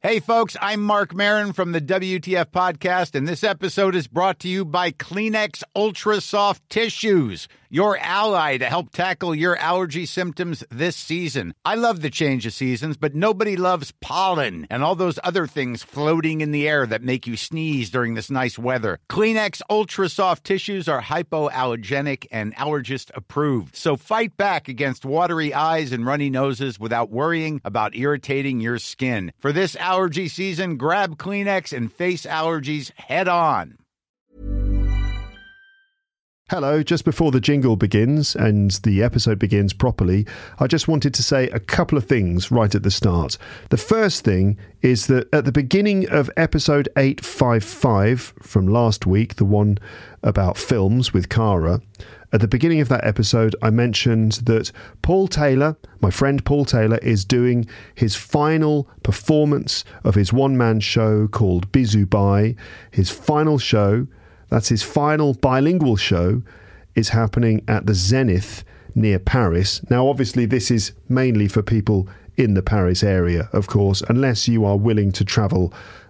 Hey, folks, I'm Mark Maron from the WTF Podcast, and this episode is brought to you by Kleenex Ultra Soft Tissues, your ally to help tackle your allergy symptoms this season. I love the change of seasons, but nobody loves pollen and all those other things floating in the air that make you sneeze during this nice weather. Kleenex Ultra Soft Tissues are hypoallergenic and allergist approved, so fight back against watery eyes and runny noses without worrying about irritating your skin. For this allergy season, grab Kleenex and face allergies head on. Hello, just before the jingle begins and the episode begins properly, I just wanted to say a couple of things right at the start. The first thing is that at the beginning of episode 855 from last week, the one about films with Cara, at the beginning of that episode, I mentioned that Paul Taylor, my friend Paul Taylor, is doing his final performance of his one-man show called Bisou Bai. His final show, that's his final bilingual show, is happening at the Zenith near Paris. Now, obviously, this is mainly for people in the Paris area, of course, unless you are willing to travel,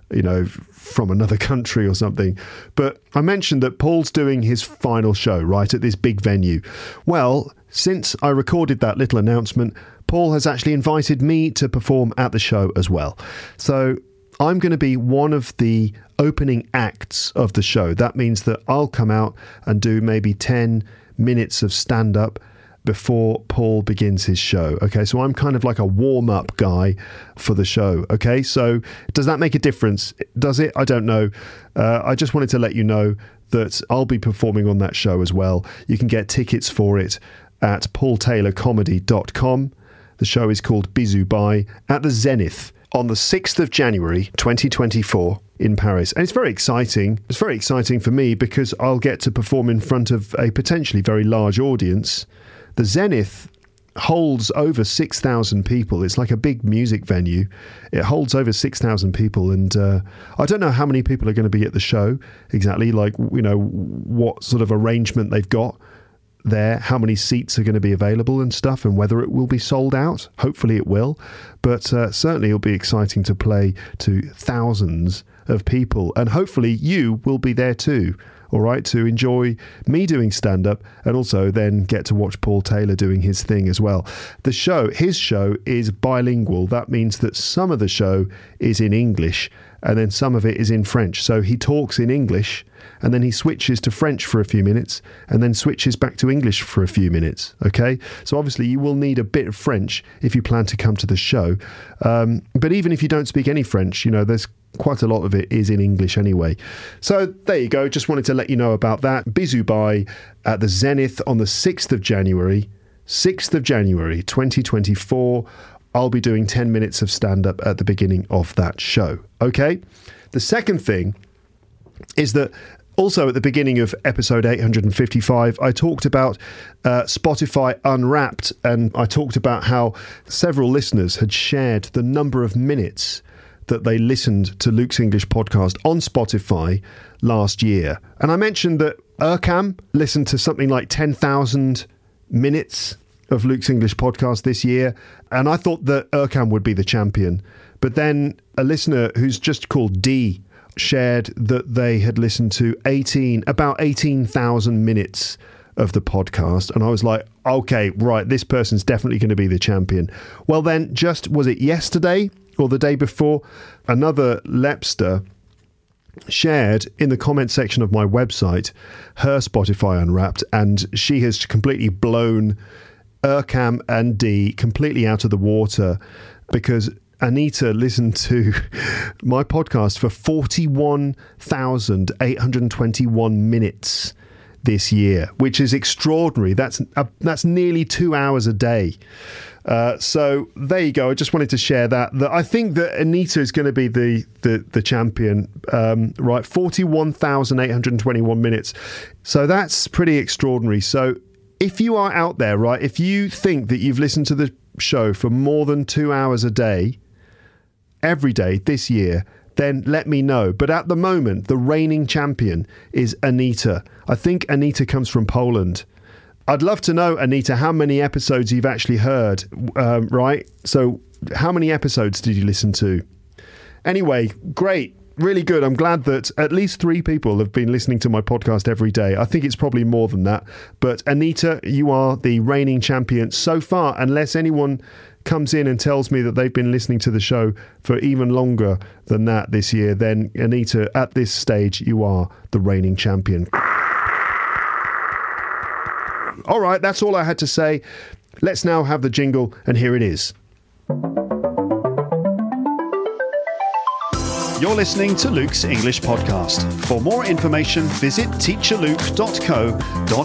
from another country or something. But I mentioned that Paul's doing his final show, right, at this big venue. Well, since I recorded that little announcement, Paul has actually invited me to perform at the show as well. So I'm going to be one of the opening acts of the show. That means that I'll come out and do maybe 10 minutes of stand-up before Paul begins his show. Okay, so I'm kind of like a warm-up guy for the show. Okay, so does that make a difference? Does it? I don't know. I just wanted to let you know that I'll be performing on that show as well. You can get tickets for it at paultaylorcomedy.com. The show is called Bisou Bai at the Zenith on the 6th of January 2024 in Paris. And it's very exciting. It's very exciting for me because I'll get to perform in front of a potentially very large audience. The Zenith holds over 6,000 people. It's like a big music venue. It holds over 6,000 people. And I don't know how many people are going to be at the show exactly, what sort of arrangement they've got there, how many seats are going to be available and stuff, and whether it will be sold out. Hopefully it will. But certainly it'll be exciting to play to thousands of people. And hopefully you will be there too. All right, to enjoy me doing stand-up and also then get to watch Paul Taylor doing his thing as well. His show is bilingual. That means that some of the show is in English and then some of it is in French. So he talks in English and then he switches to French for a few minutes and then switches back to English for a few minutes. Okay, so obviously you will need a bit of French if you plan to come to the show. But even if you don't speak any French, there's quite a lot of it is in English anyway. So there you go. Just wanted to let you know about that. Bisou Bai at the Zenith on the 6th of January 2024. I'll be doing 10 minutes of stand-up at the beginning of that show. Okay? The second thing is that also at the beginning of episode 855, I talked about Spotify Unwrapped, and I talked about how several listeners had shared the number of minutes that they listened to Luke's English podcast on Spotify last year. And I mentioned that Erkam listened to something like 10,000 minutes of Luke's English podcast this year. And I thought that Erkam would be the champion. But then a listener who's just called D shared that they had listened to about 18,000 minutes of the podcast. And I was like, okay, right, this person's definitely going to be the champion. Well, then was it yesterday or the day before, another Lepster shared in the comment section of my website her Spotify Unwrapped, and she has completely blown Erkam and D completely out of the water because Anita listened to my podcast for 41,821 minutes this year, which is extraordinary. That's nearly 2 hours a day. So there you go. I just wanted to share that I think that Anita is going to be the champion, right? 41,821 minutes. So that's pretty extraordinary. So if you are out there, right, if you think that you've listened to the show for more than 2 hours a day, every day this year, then let me know. But at the moment, the reigning champion is Anita. I think Anita comes from Poland. I'd love to know, Anita, how many episodes you've actually heard, right? So how many episodes did you listen to? Anyway, great. Really good. I'm glad that at least 3 people have been listening to my podcast every day. I think it's probably more than that. But Anita, you are the reigning champion so far, unless anyone comes in and tells me that they've been listening to the show for even longer than that this year. Then, Anita, at this stage, you are the reigning champion. All right, that's all I had to say. Let's now have the jingle, and here it is. You're listening to Luke's English Podcast. For more information, visit teacherluke.co.uk.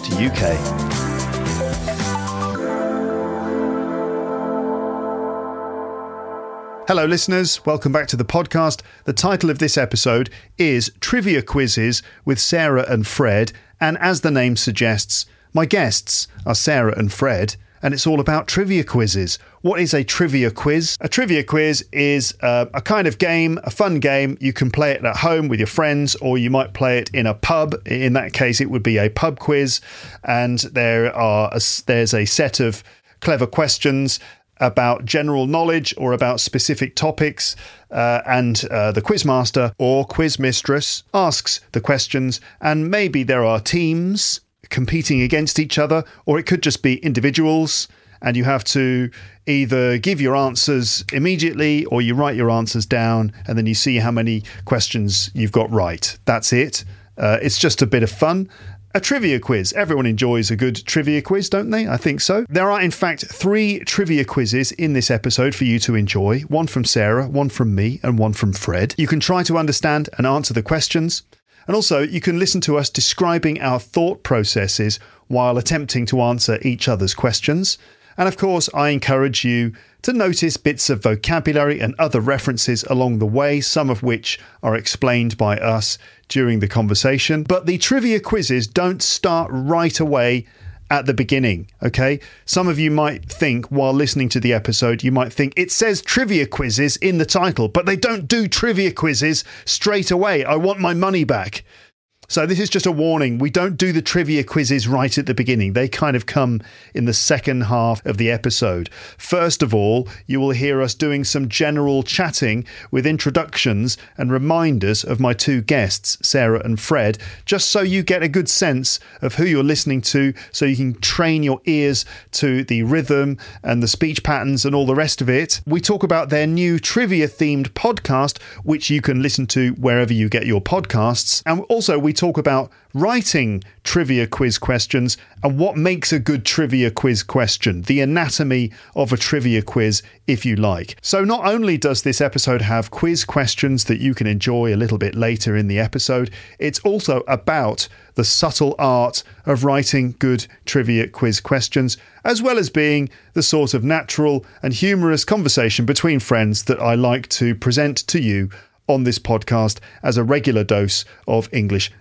Hello, listeners. Welcome back to the podcast. The title of this episode is Trivia Quizzes with Sarah and Fred. And as the name suggests, my guests are Sarah and Fred. And it's all about trivia quizzes. What is a trivia quiz? A trivia quiz is a kind of game, a fun game. You can play it at home with your friends, or you might play it in a pub. In that case, it would be a pub quiz. And there's a set of clever questions about general knowledge or about specific topics. And the quizmaster or quizmistress asks the questions. And maybe there are teams competing against each other, or it could just be individuals, and you have to either give your answers immediately or you write your answers down and then you see how many questions you've got right. That's it. It's just a bit of fun. A trivia quiz. Everyone enjoys a good trivia quiz, don't they? I think so. There are, in fact, 3 trivia quizzes in this episode for you to enjoy. One from Sarah, one from me, and one from Fred. You can try to understand and answer the questions. And also, you can listen to us describing our thought processes while attempting to answer each other's questions. And of course, I encourage you to notice bits of vocabulary and other references along the way, some of which are explained by us during the conversation. But the trivia quizzes don't start right away at the beginning, okay? Some of you might think, while listening to the episode, you might think it says trivia quizzes in the title, but they don't do trivia quizzes straight away. I want my money back. So this is just a warning. We don't do the trivia quizzes right at the beginning. They kind of come in the second half of the episode. First of all, you will hear us doing some general chatting with introductions and reminders of my 2 guests, Sarah and Fred, just so you get a good sense of who you're listening to, so you can train your ears to the rhythm and the speech patterns and all the rest of it. We talk about their new trivia-themed podcast, which you can listen to wherever you get your podcasts. And also, we talk about writing trivia quiz questions and what makes a good trivia quiz question, the anatomy of a trivia quiz, if you like. So not only does this episode have quiz questions that you can enjoy a little bit later in the episode, it's also about the subtle art of writing good trivia quiz questions, as well as being the sort of natural and humorous conversation between friends that I like to present to you on this podcast as a regular dose of English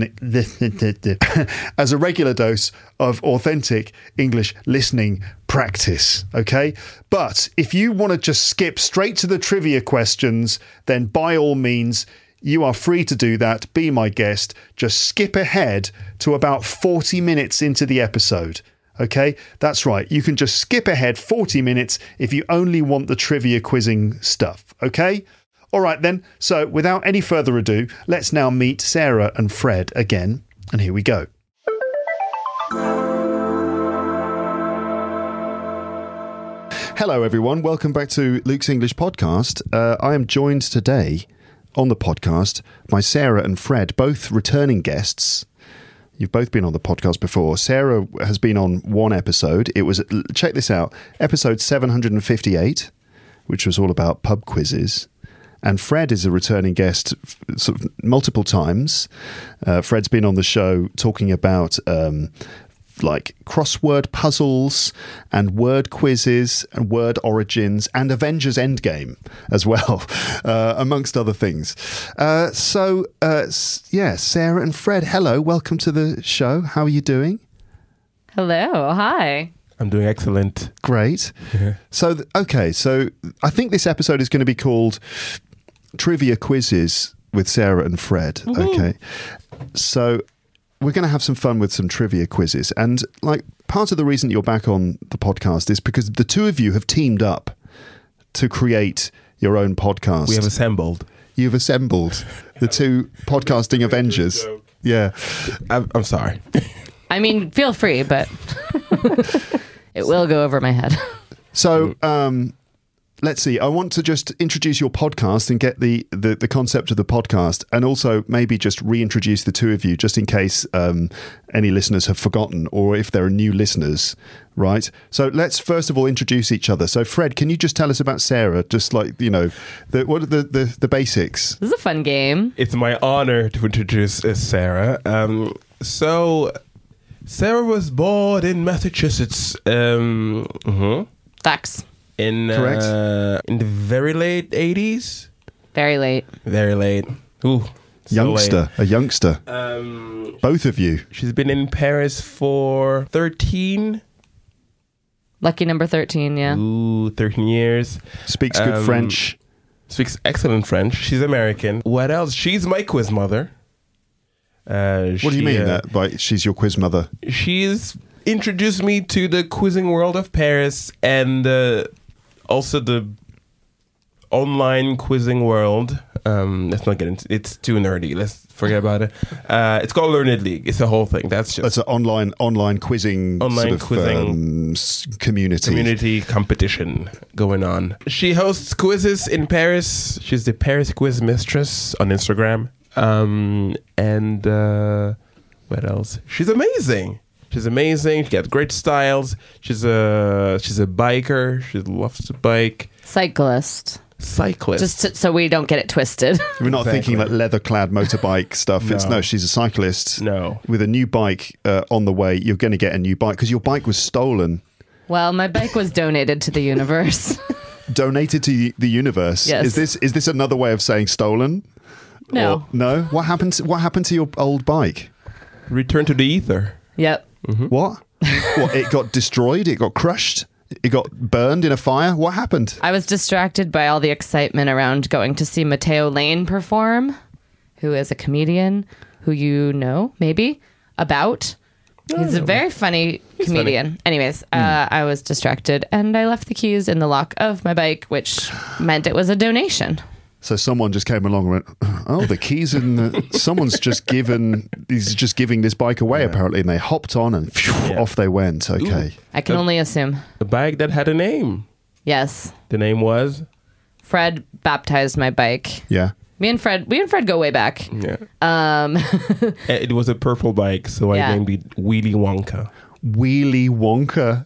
as a regular dose of authentic English listening practice, okay? But if you want to just skip straight to the trivia questions, then by all means, you are free to do that. Be my guest. Just skip ahead to about 40 minutes into the episode. Okay, that's right. You can just skip ahead 40 minutes if you only want the trivia quizzing stuff. Okay? All right then, so without any further ado, let's now meet Sarah and Fred again, and here we go. Hello everyone, welcome back to Luke's English Podcast. I am joined today on the podcast by Sarah and Fred, both returning guests. You've both been on the podcast before. Sarah has been on one episode. It was, check this out, episode 758, which was all about pub quizzes. And Fred is a returning guest sort of multiple times. Fred's been on the show talking about like crossword puzzles and word quizzes and word origins and Avengers Endgame as well, amongst other things. So, Sarah and Fred, hello. Welcome to the show. How are you doing? Hello. Hi. I'm doing excellent. Great. Yeah. So, so I think this episode is going to be called Trivia Quizzes with Sarah and Fred. Mm-hmm. Okay. So we're going to have some fun with some trivia quizzes. And like part of the reason you're back on the podcast is because the two of you have teamed up to create your own podcast. We have assembled. You've assembled the two podcasting Avengers. Yeah. I'm sorry. I mean, feel free, but it will go over my head. So, let's see. I want to just introduce your podcast and get the concept of the podcast, and also maybe just reintroduce the two of you, just in case any listeners have forgotten, or if there are new listeners, right? So let's first of all introduce each other. So Fred, can you just tell us about Sarah? Just like, what are the basics? This is a fun game. It's my honor to introduce Sarah. So Sarah was born in Massachusetts. Facts. Correct. In the very late 80s. Very late. Very late. Ooh. A youngster. Both of you. She's been in Paris for 13. Lucky number 13, yeah. Ooh, 13 years. Speaks good French. Speaks excellent French. She's American. What else? She's my quiz mother. What do you mean that? By she's your quiz mother? She's introduced me to the quizzing world of Paris and also the online quizzing world. Let's not get into it's too nerdy. Let's forget about it. It's called Learned League. It's a whole thing. That's an online quizzing community competition going on. She hosts quizzes in Paris. She's the Paris quiz mistress on Instagram. And what else? She's amazing. She got great styles. She's a biker. She loves to bike. Cyclist. Just so we don't get it twisted. We're not thinking like leather-clad motorbike stuff. No. She's a cyclist. No. With a new bike on the way. You're going to get a new bike because your bike was stolen. Well, my bike was donated to the universe. Donated to the universe? Yes. Is this another way of saying stolen? No. Or, no? What happened to your old bike? Return to the ether. Yep. Mm-hmm. What? It got destroyed? It got crushed? It got burned in a fire? What happened? I was distracted by all the excitement around going to see Matteo Lane perform, who is a comedian who you know, maybe, about. He's a very funny comedian. Anyways, I was distracted and I left the keys in the lock of my bike, which meant it was a donation. So someone just came along and went, oh, the keys in someone's just giving this bike away, apparently. And they hopped on and off they went. Okay. Ooh. I can only assume. A bike that had a name. Yes. The name was? Fred baptized my bike. Yeah. We and Fred go way back. Yeah. It was a purple bike, so I named it Wheelie Wonka. Wheelie Wonka.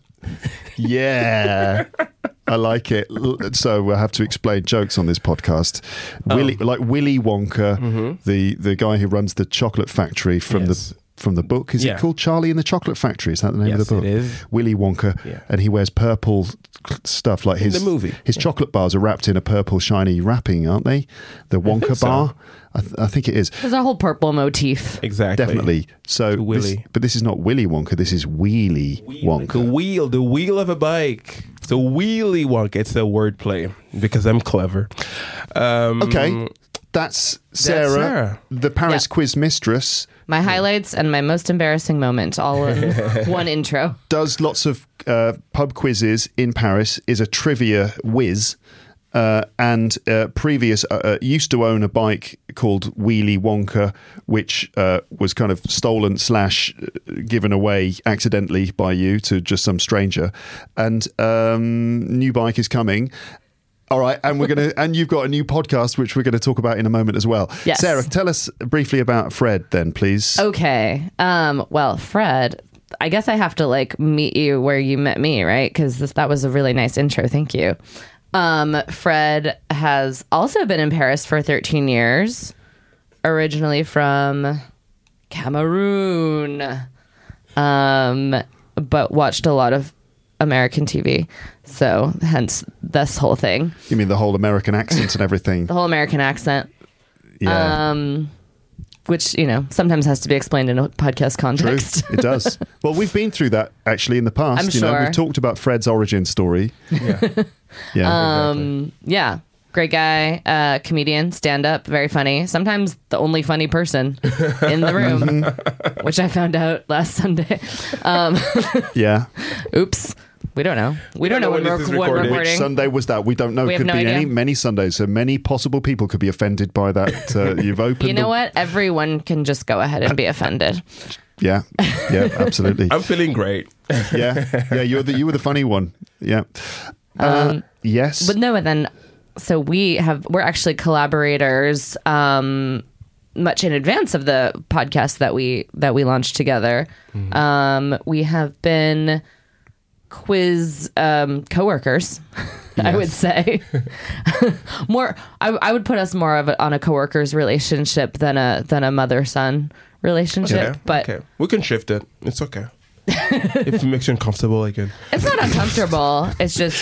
Yeah. I like it. So we'll have to explain jokes on this podcast. Willy Wonka, the guy who runs the chocolate factory from the book. Is it called Charlie and the Chocolate Factory? Is that the name of the book? Yes, it is. Willy Wonka, and he wears purple stuff like the movie. His chocolate bars are wrapped in a purple shiny wrapping, aren't they? The Wonka bar. I think it is. There's a whole purple motif. Exactly. Definitely. So, but this is not Willy Wonka. This is Wheelie Wonka. The wheel of a bike. So Wheelie Wonka. It's a wordplay because I'm clever. Okay. That's Sarah, the Paris quiz mistress. My highlights and my most embarrassing moment, all in one intro. Does lots of pub quizzes in Paris, is a trivia whiz, and used to own a bike called Wheelie Wonka, which was kind of stolen / given away accidentally by you to just some stranger. And new bike is coming. All right, and you've got a new podcast which we're going to talk about in a moment as well. Yes. Sarah, tell us briefly about Fred then, please. Okay. Well, Fred, I guess I have to meet you where you met me, right? Because that was a really nice intro. Thank you. Fred has also been in Paris for 13 years, originally from Cameroon, but watched a lot of American TV. So hence this whole thing. You mean the whole American accent and everything? The whole American accent. Yeah. Which, sometimes has to be explained in a podcast context. True, it does. Well, we've been through that actually in the past. I'm sure. We've talked about Fred's origin story. Yeah. Yeah. Exactly. Yeah. Great guy, comedian, stand-up, very funny. Sometimes the only funny person in the room, which I found out last Sunday. Yeah. Oops. We don't know. We don't know when this is we're recorded. recording. Which Sunday was that? We don't know. We have Could no be idea. many Sundays. So many possible people could be offended by that. You've opened. You know what? Everyone can just go ahead and be offended. Yeah, absolutely. I'm feeling great. Yeah. You were the funny one. Yeah. Yes. But no, and then so we're actually collaborators much in advance of the podcast that we launched together. We have been quiz coworkers. I would say more. I would put us more of on a coworkers relationship than a mother-son relationship. But we can shift it. It's okay. If it makes you uncomfortable, I can. it's not uncomfortable. It's just,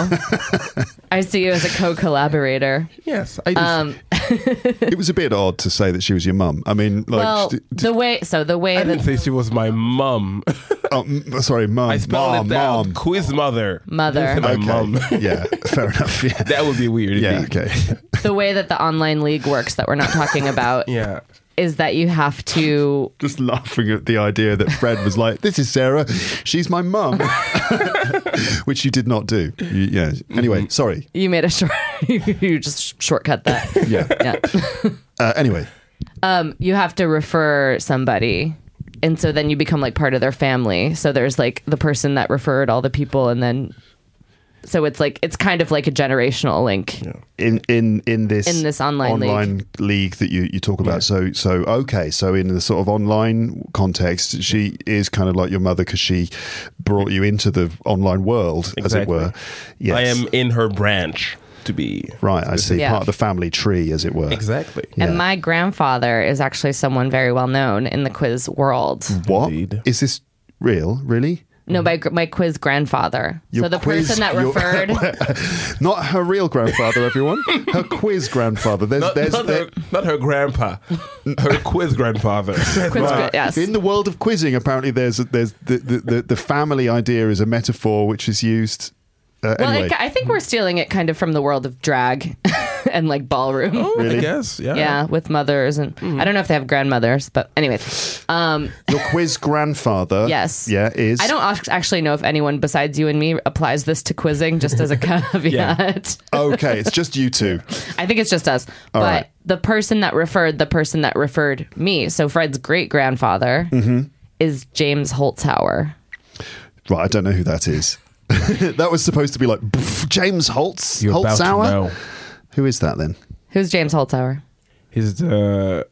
I see you as a co-collaborator. Yes, I do. It was a bit odd to say that she was your mum. I mean, like, Well, the way I didn't that say she was my mum. sorry, mum. I spelled it out. Mom. Quiz mother. Mother. Didn't say my Okay. mum. Yeah, fair enough. Yeah. That would be weird. Yeah. indeed. Okay. the way that the online league works that we're not talking about Yeah. is that you have to Just laughing at the idea that Fred was like, "This is Sarah. She's my mum," which you did not do. Yeah. Anyway, sorry. you made a short you just shortcut that. Yeah. Yeah. Anyway. You have to refer somebody, and so then you become like part of their family. So there's like the person that referred all the people, and then so it's kind of like a generational link. Yeah. In this online league that you talk about. Yeah. So okay. So in the sort of online context, she is kind of like your mother because she brought you into the online world, as it were. Yes. I am in her branch to be. Right, I see. Yeah. Part of the family tree, as it were. Exactly. Yeah. And my grandfather is actually someone very well known in the quiz world. What? Indeed. Is this real? Really? No, my quiz grandfather. Your So the quiz- person that your- referred. Not her real grandfather, everyone. Her quiz grandfather. Not her grandpa. Her quiz grandfather. Yes. In the world of quizzing, apparently there's the family idea is a metaphor which is used. Well, Anyway, I think we're stealing it kind of from the world of drag and like ballroom. Really? I guess. Yeah. Yeah, with mothers and I don't know if they have grandmothers, but anyways, your quiz grandfather. Yes. Yeah, is. I don't actually know if anyone besides you and me applies this to quizzing. Just as a caveat, Okay, it's just you two. I think it's just us. But right. the person that referred me, so Fred's great grandfather, is James Holtzhauer. Right, I don't know who that is. That was supposed to be like James You're about to Holtzhauer. know. Who is that then? Who's James Holtzhauer? He's the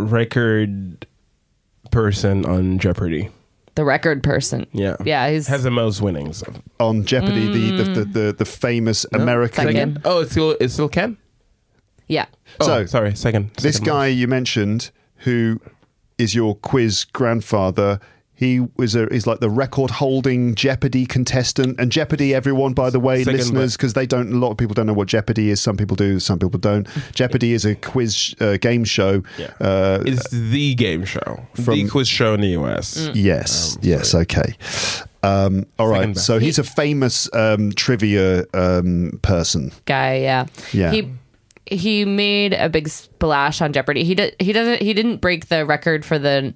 record person on Jeopardy. The record person. Yeah. Yeah, he's Has the most winnings. On Jeopardy, the famous American. Second. Oh, it's still Ken? yeah. Oh, So, sorry, second. This second guy you mentioned, who is your quiz grandfather, he's like the record-holding Jeopardy contestant. And Jeopardy, everyone, by the way, Second listeners, because a lot of people don't know what Jeopardy is. Some people do, some people don't. Jeopardy is a quiz game show. Yeah. It's the game show. The quiz show in the US. Yes, okay. All right, Second best. so he's a famous trivia person. Guy, yeah. Yeah. He made a big splash on Jeopardy. He didn't break the record for the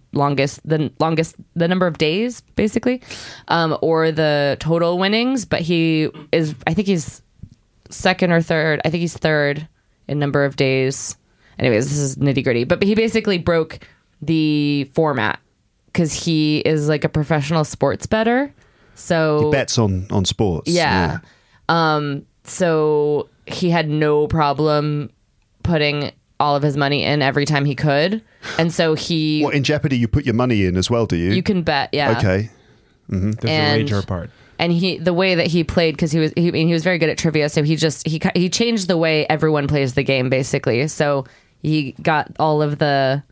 number of days, basically, or the total winnings, but I think he's second or third. I think he's third in number of days. Anyways, this is nitty gritty, but he basically broke the format because he is like a professional sports bettor. So He bets on sports. yeah. So he had no problem putting all of his money in every time he could. And so Well, in Jeopardy, you put your money in as well, do you? you can bet, yeah. Okay. There's a And- wager part. And the way that he played, because he was very good at trivia, so he changed the way everyone plays the game, basically. So he got all of the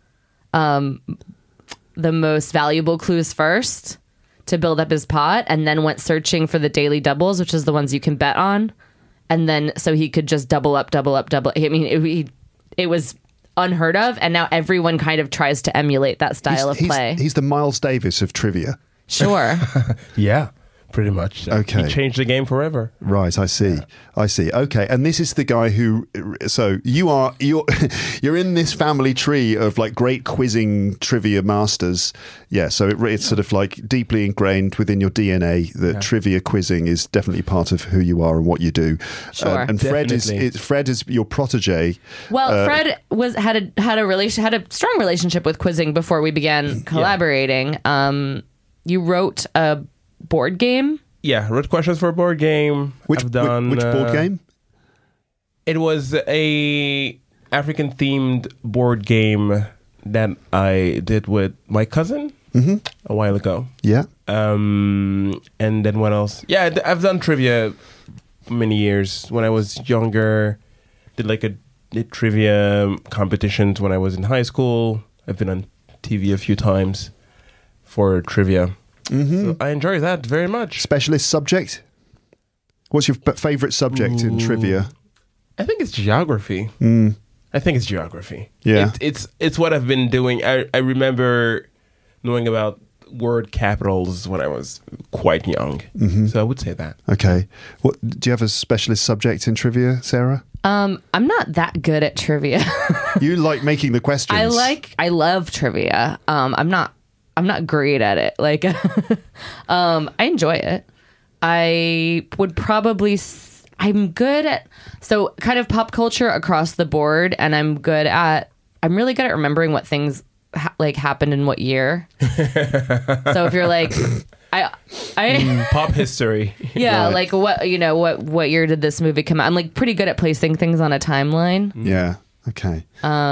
most valuable clues first to build up his pot, and then went searching for the daily doubles, which is the ones you can bet on. And then so he could just double up. I mean, it was unheard of, and now everyone kind of tries to emulate that style of play. He's the Miles Davis of trivia. Sure. Yeah. Pretty much. Okay. He changed the game forever. Right, I see. I see. Okay, and this is the guy who. So you're in this family tree of like great quizzing trivia masters. Yeah. So it's sort of like deeply ingrained within your DNA that trivia quizzing is definitely part of who you are and what you do. Sure. And Fred is your protege. Well, Fred had a strong relationship with quizzing before we began collaborating. You wrote a board game. Yeah, wrote questions for a board game. Which board game? It was a African themed board game that I did with my cousin a while ago. Yeah. And then what else? Yeah, I've done trivia many years. When I was younger, did trivia competitions when I was in high school. I've been on TV a few times for trivia. So I enjoy that very much. Specialist subject? What's your favorite subject in trivia? I think it's geography. I think it's geography. Yeah. It's what I've been doing. I remember knowing about word capitals when I was quite young. So I would say that. Okay. Do you have a specialist subject in trivia, Sarah? I'm not that good at trivia. You like making the questions. I love trivia. I'm not great at it. Like, I enjoy it. I would probably, I'm good at, so kind of pop culture across the board. And I'm really good at remembering what things happened in what year. So if you're like, I pop history. Yeah. Right. Like what year did this movie come out? I'm like pretty good at placing things on a timeline. Yeah. Okay.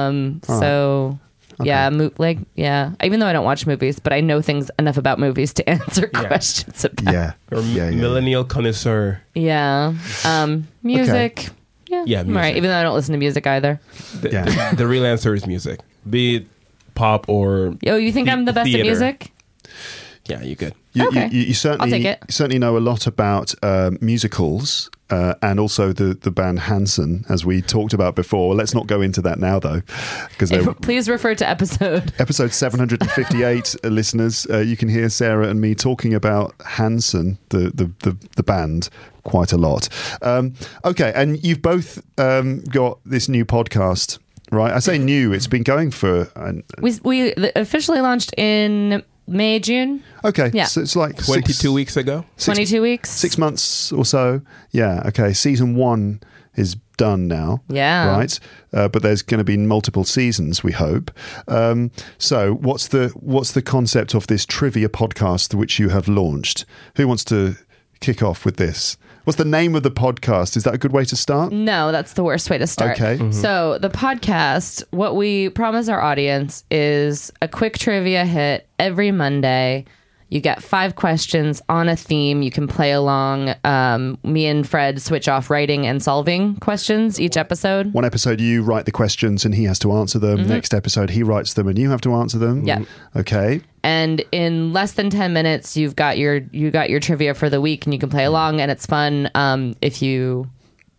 So okay. Yeah, even though I don't watch movies, but I know things enough about movies to answer questions about. Yeah. Or millennial connoisseur. Yeah. Music. Okay. Yeah. Music. Right. Even though I don't listen to music either. The real answer is music. Be it pop or you think I'm the best theater. at music? Yeah, you good. You I'll take it. certainly know a lot about musicals and also the band Hanson, as we talked about before. Let's not go into that now, though, because please refer to episode 758. Listeners, you can hear Sarah and me talking about Hanson, the band, quite a lot. Okay, and you've both got this new podcast, right? I say new; it's been going for. We officially launched in May, June. Okay. Yeah. So it's like 22 weeks ago. 22 weeks. 6 months or so. Yeah. Okay. Season 1 is done now. Yeah. Right. But there's going to be multiple seasons, we hope. So what's the concept of this trivia podcast which you have launched? Who wants to kick off with this? What's the name of the podcast? Is that a good way to start? No, that's the worst way to start. Okay. Mm-hmm. So the podcast, what we promise our audience is a quick trivia hit every Monday. You get 5 questions on a theme. You can play along. Me and Fred switch off writing and solving questions each episode. One episode you write the questions and he has to answer them. Next episode he writes them and you have to answer them. Yeah. Okay. And in less than 10 minutes, you got your trivia for the week, and you can play along, and it's fun if you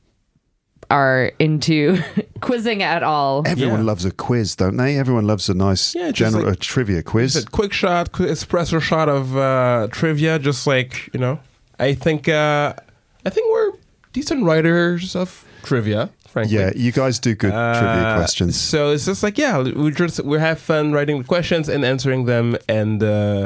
are into quizzing at all. Everyone loves a quiz, don't they? Everyone loves a nice general trivia quiz. A quick shot, espresso shot of trivia. Just like I think we're decent writers of trivia. Frankly. Yeah, you guys do good trivia questions. So it's just like we have fun writing the questions and answering them, and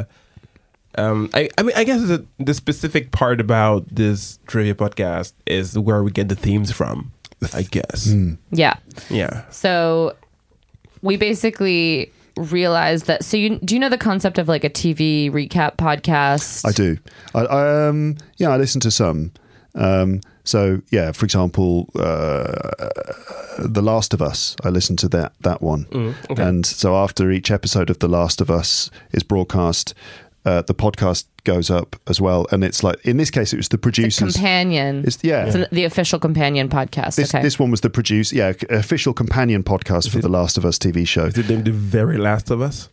I guess the specific part about this trivia podcast is where we get the themes from. I guess. Yeah. Yeah. So we basically realized that. So do you know the concept of like a TV recap podcast? I do. I listen to some. So yeah, for example, The Last of Us, I listened to that one. Okay. And so after each episode of The Last of Us is broadcast, the podcast goes up as well. And it's like, in this case, it was the producers. The companion. It's the official companion podcast. This one was the official companion podcast for The Last of Us TV show. Is it named The Very Last of Us?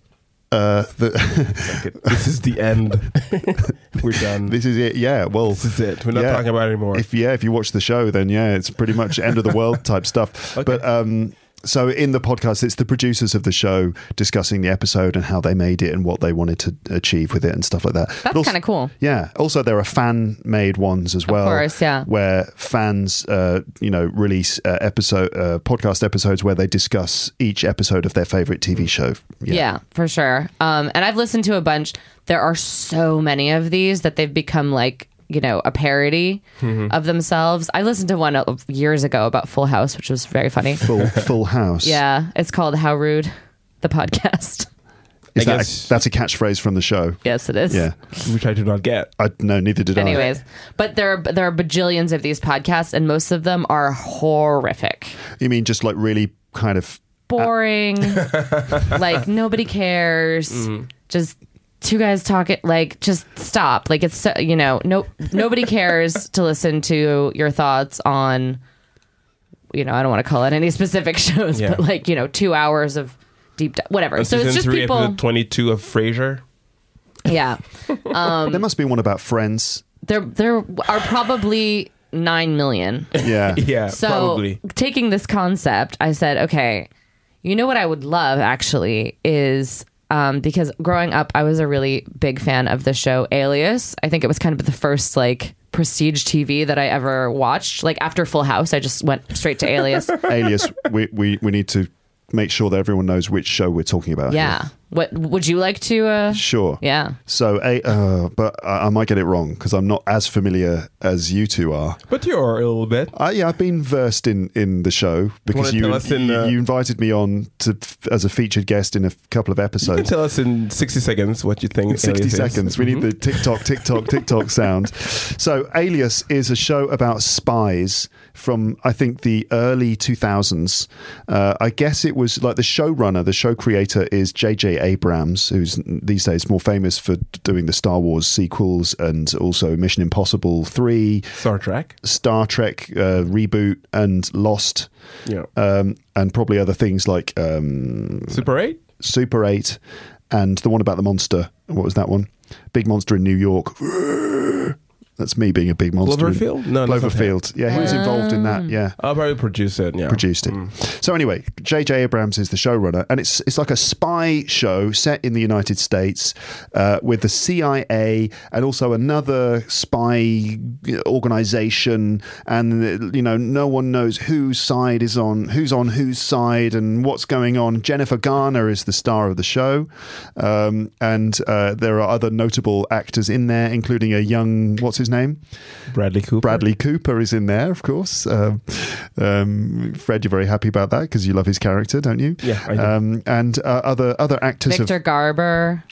This is the end. We're done. This is it. Yeah. Well, this is it. We're not talking about it anymore. If you watch the show, then it's pretty much end of the world type stuff. Okay. But So in the podcast, it's the producers of the show discussing the episode and how they made it and what they wanted to achieve with it and stuff like that. That's kind of cool. Yeah. Also, there are fan-made ones as well. Of course, yeah. Where fans, release podcast episodes where they discuss each episode of their favorite TV show. Yeah, for sure. And I've listened to a bunch. There are so many of these that they've become like, a parody of themselves. I listened to one years ago about Full House, which was very funny. Full House. Yeah, it's called How Rude, the podcast. That's a catchphrase from the show? Yes, it is. Yeah, which I did not get. No, neither did I. Anyways, but there are bajillions of these podcasts, and most of them are horrific. You mean just like really kind of boring? Like nobody cares. Just two guys talking, like, just stop. Like, it's, nobody cares to listen to your thoughts on, I don't want to call it any specific shows, but like, 2 hours of deep dive, whatever. So it's just people. Episode 22 of Frasier. Yeah. There must be one about Friends. There are probably 9 million. Yeah. Yeah, So probably. taking this concept, I said, okay, what I would love actually is, because growing up, I was a really big fan of the show Alias. I think it was kind of the first like prestige TV that I ever watched. Like after Full House, I just went straight to Alias. Alias, we need to make sure that everyone knows which show we're talking about. Yeah. What would you like to? Sure. Yeah. So, but I might get it wrong because I'm not as familiar as you two are. But you're a little bit. I've been versed in the show because you invited me on as a featured guest in a couple of episodes. You can tell us in 60 seconds what you think. 60 seconds. We need the tick-tock sound. So, Alias is a show about spies from, I think, the early 2000s. I guess it was like the showrunner, the show creator is J.J. Abrams, who's these days more famous for doing the Star Wars sequels and also Mission Impossible 3, Star Trek reboot, and Lost, and probably other things like Super 8, and the one about the monster. What was that one? Big monster in New York. That's me being a big monster. Cloverfield? No, Cloverfield. Yeah, he was involved in that. Yeah, I'll probably produce it. Yeah, produced it. So anyway, J.J. Abrams is the showrunner, and it's like a spy show set in the United States with the CIA and also another spy organization, and no one knows whose side is who's on whose side, and what's going on. Jennifer Garner is the star of the show, and there are other notable actors in there, including a young name? Bradley Cooper is in there, of course. Fred, you're very happy about that because you love his character, don't you? Yeah, I do. And other actors. Victor Garber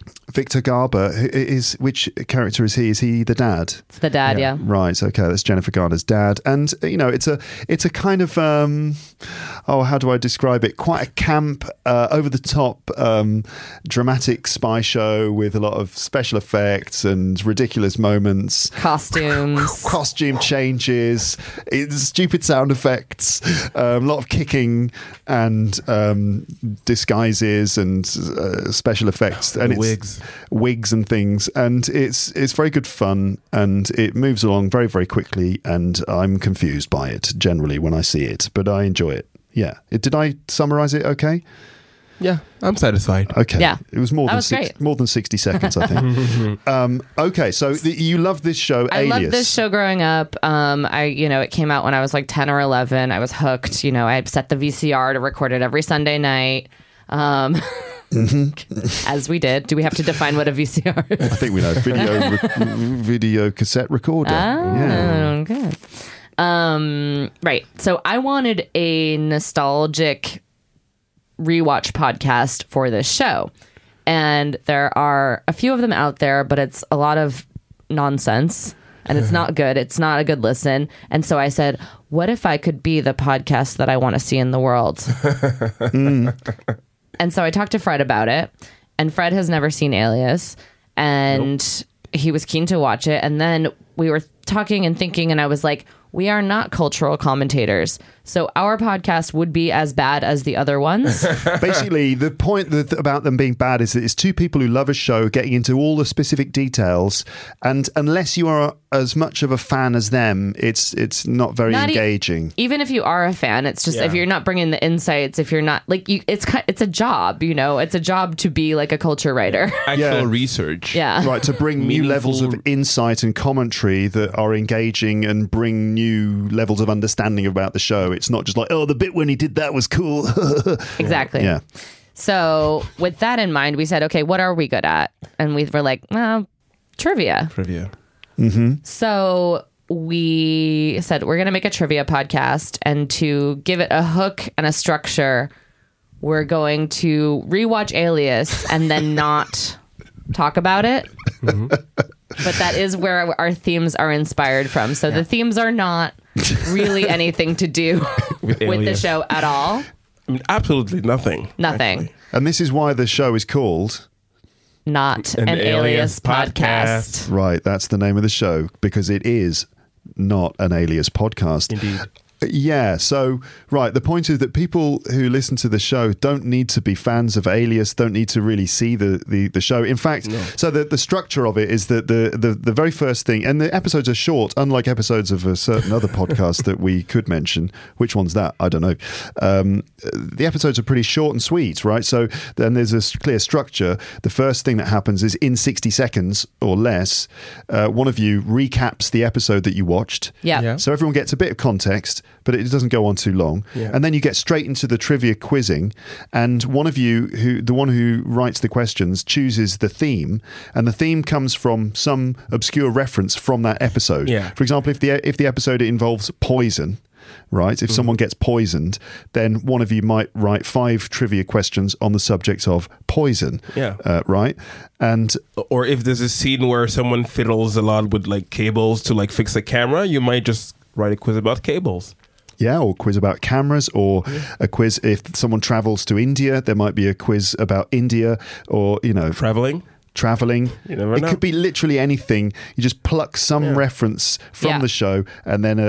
which character is he? Is he the dad? It's the dad, yeah. Right. Okay, that's Jennifer Garner's dad, and it's a kind of how do I describe it? Quite a camp, over the top, dramatic spy show with a lot of special effects and ridiculous moments. Costume changes, stupid sound effects, a lot of kicking and disguises and special effects, and wigs and things, and it's very good fun, and it moves along very, very quickly, and I'm confused by it generally when I see it, but I enjoy it. Yeah. Did I summarize it okay? Yeah, I'm satisfied. Okay. Yeah. It was more than 60 seconds, I think. Okay, so you love this show, Alias. I loved this show growing up. It came out when I was like 10 or 11. I was hooked. I set the VCR to record it every Sunday night. As we did. Do we have to define what a VCR is? I think we know. Video cassette recorder. Okay. Right. So I wanted a nostalgic rewatch podcast for this show. And there are a few of them out there, but it's a lot of nonsense. And it's not good. It's not a good listen. And so I said, what if I could be the podcast that I want to see in the world? And so I talked to Fred about it, and Fred has never seen Alias, and he was keen to watch it. And then we were talking and thinking, and I was like, we are not cultural commentators. So our podcast would be as bad as the other ones. Basically, the point about them being bad is that it's two people who love a show getting into all the specific details, and unless you are as much of a fan as them, it's not very engaging. Even if you are a fan, it's just if you're not bringing the insights, if you're not like it's a job, it's a job to be like a culture writer. Actual research. Yeah. Right, to bring new levels of insight and commentary that are engaging and bring new levels of understanding about the show. It's not just like, oh, the bit when he did that was cool. Exactly. Yeah. So with that in mind, we said, okay, what are we good at? And we were like, trivia. Mm-hmm. So we said, we're going to make a trivia podcast. And to give it a hook and a structure, we're going to rewatch Alias and then not talk about it. Mm-hmm. But that is where our themes are inspired from. So the themes are not really anything to do with the show at all. I mean, absolutely nothing. Nothing. Actually. And this is why the show is called Not an Alias podcast. Right, that's the name of the show, because it is not an Alias podcast. Indeed. Yeah, so, right, the point is that people who listen to the show don't need to be fans of Alias, don't need to really see the show. In fact, so the structure of it is that the very first thing, and the episodes are short, unlike episodes of a certain other podcast that we could mention. Which one's that? I don't know. The episodes are pretty short and sweet, right? So then there's a clear structure. The first thing that happens is in 60 seconds or less, one of you recaps the episode that you watched. Yeah. So everyone gets a bit of context, but it doesn't go on too long. Yeah. And then you get straight into the trivia quizzing, and one of you, the one who writes the questions, chooses the theme, and the theme comes from some obscure reference from that episode. Yeah. For example, if the episode involves poison, right? If someone gets poisoned, then one of you might write 5 trivia questions on the subject of poison. Yeah. Right? And Or if there's a scene where someone fiddles a lot with like cables to like fix a camera, you might just write a quiz about cables. yeah, or quiz about cameras, or a quiz if someone travels to India, there might be a quiz about India, or, Traveling. You never know. Could be literally anything. You just pluck some reference from the show, and then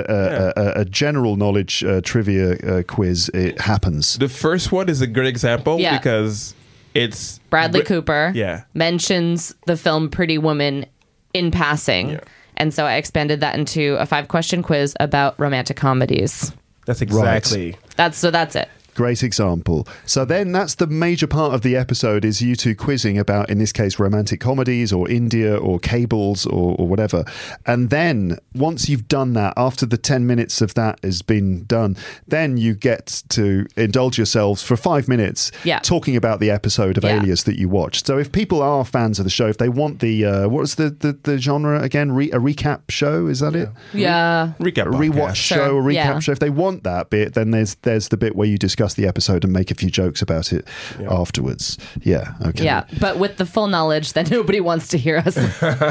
a general knowledge trivia quiz. It happens. The first one is a good example because it's Bradley Cooper Yeah. mentions the film Pretty Woman in passing. Yeah. And so I expanded that into a 5-question quiz about romantic comedies. That's exactly. That's it. Great example. So then that's the major part of the episode, is you two quizzing about, in this case, romantic comedies or India or cables or whatever. And then once you've done that, after the 10 minutes of that has been done, then you get to indulge yourselves for 5 minutes talking about the episode of Alias that you watched. So if people are fans of the show, if they want the, what's the genre again? A recap show? Is that it? Yeah. Recap A podcast. rewatch show, a recap Yeah. show. If they want that bit, then there's the bit where you discuss the episode and make a few jokes about it afterwards. Yeah, okay. Yeah, but with the full knowledge that nobody wants to hear us.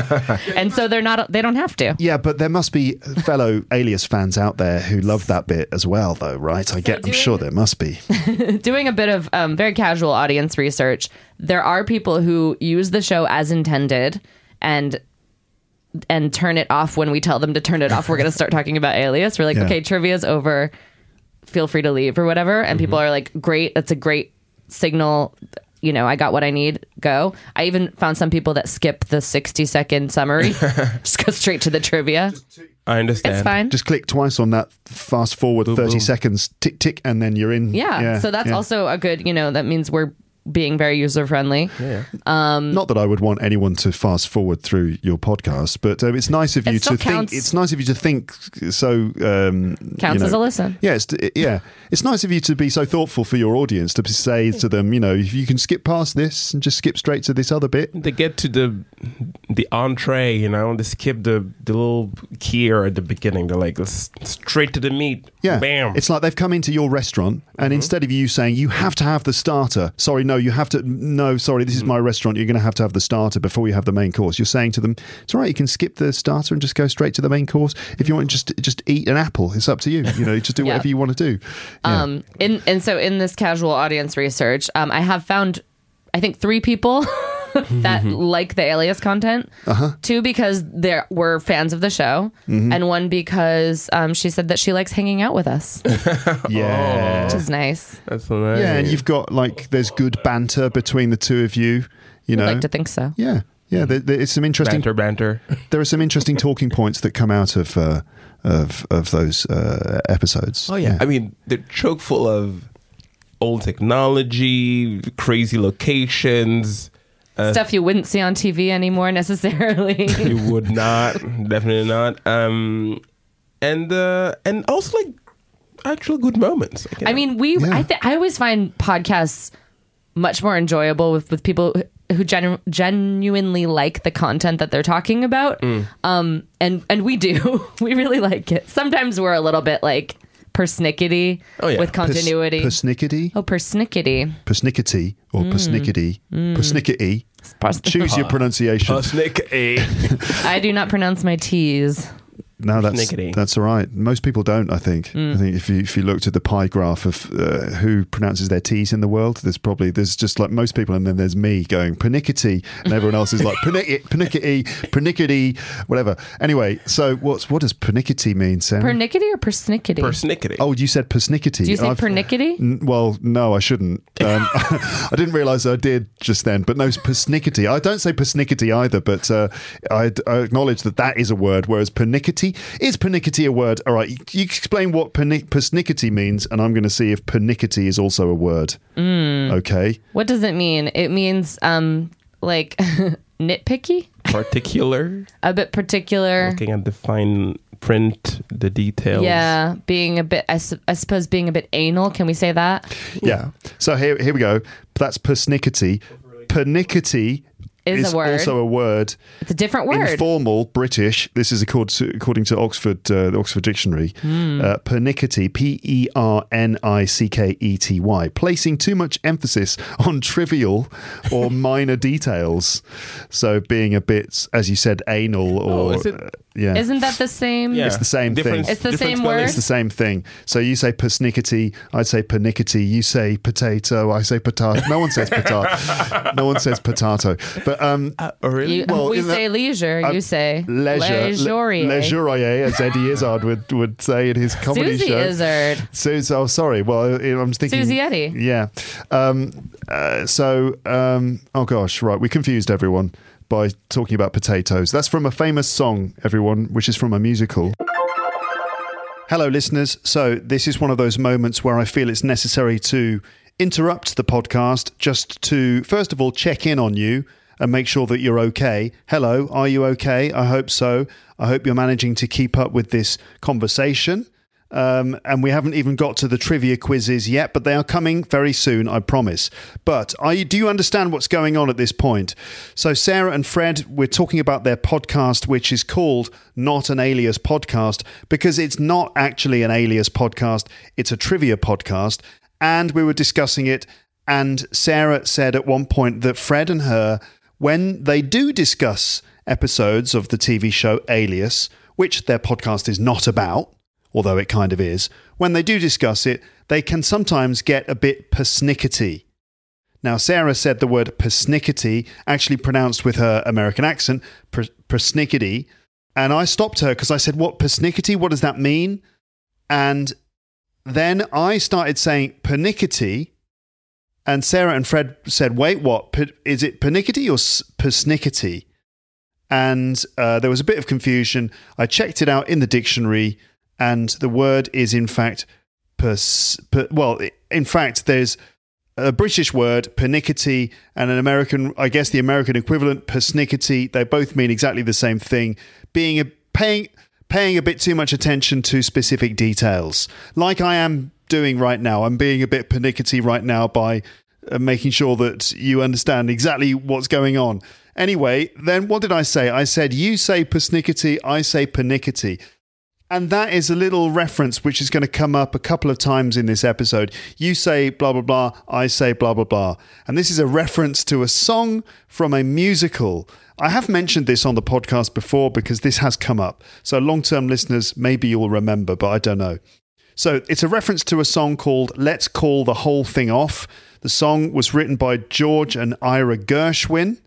And so they don't have to. Yeah, but there must be fellow Alias fans out there who love that bit as well, though, right? I'm sure there must be. Doing a bit of very casual audience research, there are people who use the show as intended and turn it off when we tell them to turn it off. We're going to start talking about Alias. We're like, okay, trivia's over. Feel free to leave or whatever. And people are like, great. That's a great signal. I got what I need. Go. I even found some people that skip the 60-second summary. Just go straight to the trivia. I understand. It's fine. Just click twice on that fast forward 30 seconds, tick, tick, and then you're in. Yeah. So that's also a good, that means we're being very user friendly. Yeah. Not that I would want anyone to fast forward through your podcast, but it's nice of you to think. It's nice of you to think so. Counts as a listen. Yeah, it's nice of you to be so thoughtful for your audience, to say to them, if you can skip past this and just skip straight to this other bit. They get to the entree, they skip the little kier at the beginning. They're like, let's straight to the meat. Yeah, Bam. It's like they've come into your restaurant, and instead of you saying you have to have the starter, sorry, no, you have to. No, sorry, this is my restaurant. You're going to have the starter before you have the main course. You're saying to them, it's all right. You can skip the starter and just go straight to the main course. If you want, just eat an apple. It's up to you. Just do whatever you want to do. Yeah. So in this casual audience research, I have found, I think, 3 people that like the Alias content. Two, because we're fans of the show. And one, because she said that she likes hanging out with us, Yeah. which is nice. That's so nice. Yeah, and you've got like there's good banter between the two of you. You know, I'd like to think so. yeah. There's some interesting. banter. There are some interesting talking points that come out of those episodes. Oh yeah. I mean, they're chock full of old technology, crazy locations. Stuff you wouldn't see on TV anymore necessarily. You would not, definitely not. And also like actual good moments. Like, I mean, I always find podcasts much more enjoyable with people who genuinely like the content that they're talking about. And we do. We really like it. Sometimes we're a little bit like persnickety with continuity. Persnickety? Oh, persnickety. Persnickety or persnickety. Persnickety. Choose your pronunciation. persnickety. I do not pronounce my T's. No, Persnickety. that's all right. Most people don't, I think. I think if you looked at the pie graph of who pronounces their T's in the world, there's just like most people, and then there's me going pernickety, and everyone else is like pernickety, whatever. Anyway, so what does pernickety mean, Sarah? Pernickety or persnickety? Persnickety. Oh, you said persnickety. Do you say pernickety? Well, no, I shouldn't. I didn't realise I did just then, but no, persnickety. I don't say persnickety either, but I acknowledge that is a word, whereas pernickety. Is pernickety a word? All right, you explain what persnickety means, and I'm going to see if pernickety is also a word. Okay. What does it mean? It means like nitpicky, Particular. a bit particular. Looking at the fine print, the details. Yeah, being a bit, I suppose, being a bit anal. Can we say that? Yeah. So here we go. That's persnickety. Pernickety is a word. also a word. It's a different word. Informal British. This is according to Oxford, the Oxford Dictionary. Pernickety, Pernickety, placing too much emphasis on trivial or minor details. So being a bit, as you said, anal or is it? yeah. Isn't that the same? Yeah. It's the same thing. It's the different same spelling. word? It's the same thing. So you say persnickety, I'd say pernickety, you say potato, I say potato. No one says potato. No one says potato. But Really? We say leisure. You say leisurier. Leisurier, as Eddie Izzard would say in his comedy Susie show. Izzard. Susie, oh, sorry. Well, I'm thinking Susie Eddie. Yeah. Oh gosh, right. We confused everyone by talking about potatoes. That's from a famous song, everyone, which is from a musical. Hello, listeners. So this is one of those moments where I feel it's necessary to interrupt the podcast just to, first of all, check in on you and make sure that you're okay. Hello, are you okay? I hope so. I hope you're managing to keep up with this conversation. And we haven't even got to the trivia quizzes yet, but they are coming very soon, I promise. But do you understand what's going on at this point? So Sarah and Fred, we're talking about their podcast, which is called Not an Alias Podcast, because it's not actually an alias podcast. It's a trivia podcast. And we were discussing it. And Sarah said at one point that Fred and her, when they do discuss episodes of the TV show Alias, which their podcast is not about, although it kind of is, when they do discuss it, they can sometimes get a bit persnickety. Now, Sarah said the word persnickety, actually pronounced with her American accent, persnickety, and I stopped her because I said, what, persnickety? What does that mean? And then I started saying pernickety, and Sarah and Fred said, wait, what? Is it pernickety or persnickety? And there was a bit of confusion. I checked it out in the dictionary, and the word is in fact, in fact, there's a British word, pernickety, and an American, I guess the American equivalent, persnickety. They both mean exactly the same thing, paying a bit too much attention to specific details, like I am doing right now. I'm being a bit pernickety right now by making sure that you understand exactly what's going on. Anyway, then what did I say? I said, you say persnickety, I say pernickety. And that is a little reference which is going to come up a couple of times in this episode. You say blah, blah, blah, I say blah, blah, blah. And this is a reference to a song from a musical. I have mentioned this on the podcast before because this has come up. So long-term listeners, maybe you'll remember, but I don't know. So it's a reference to a song called Let's Call the Whole Thing Off. The song was written by George and Ira Gershwin.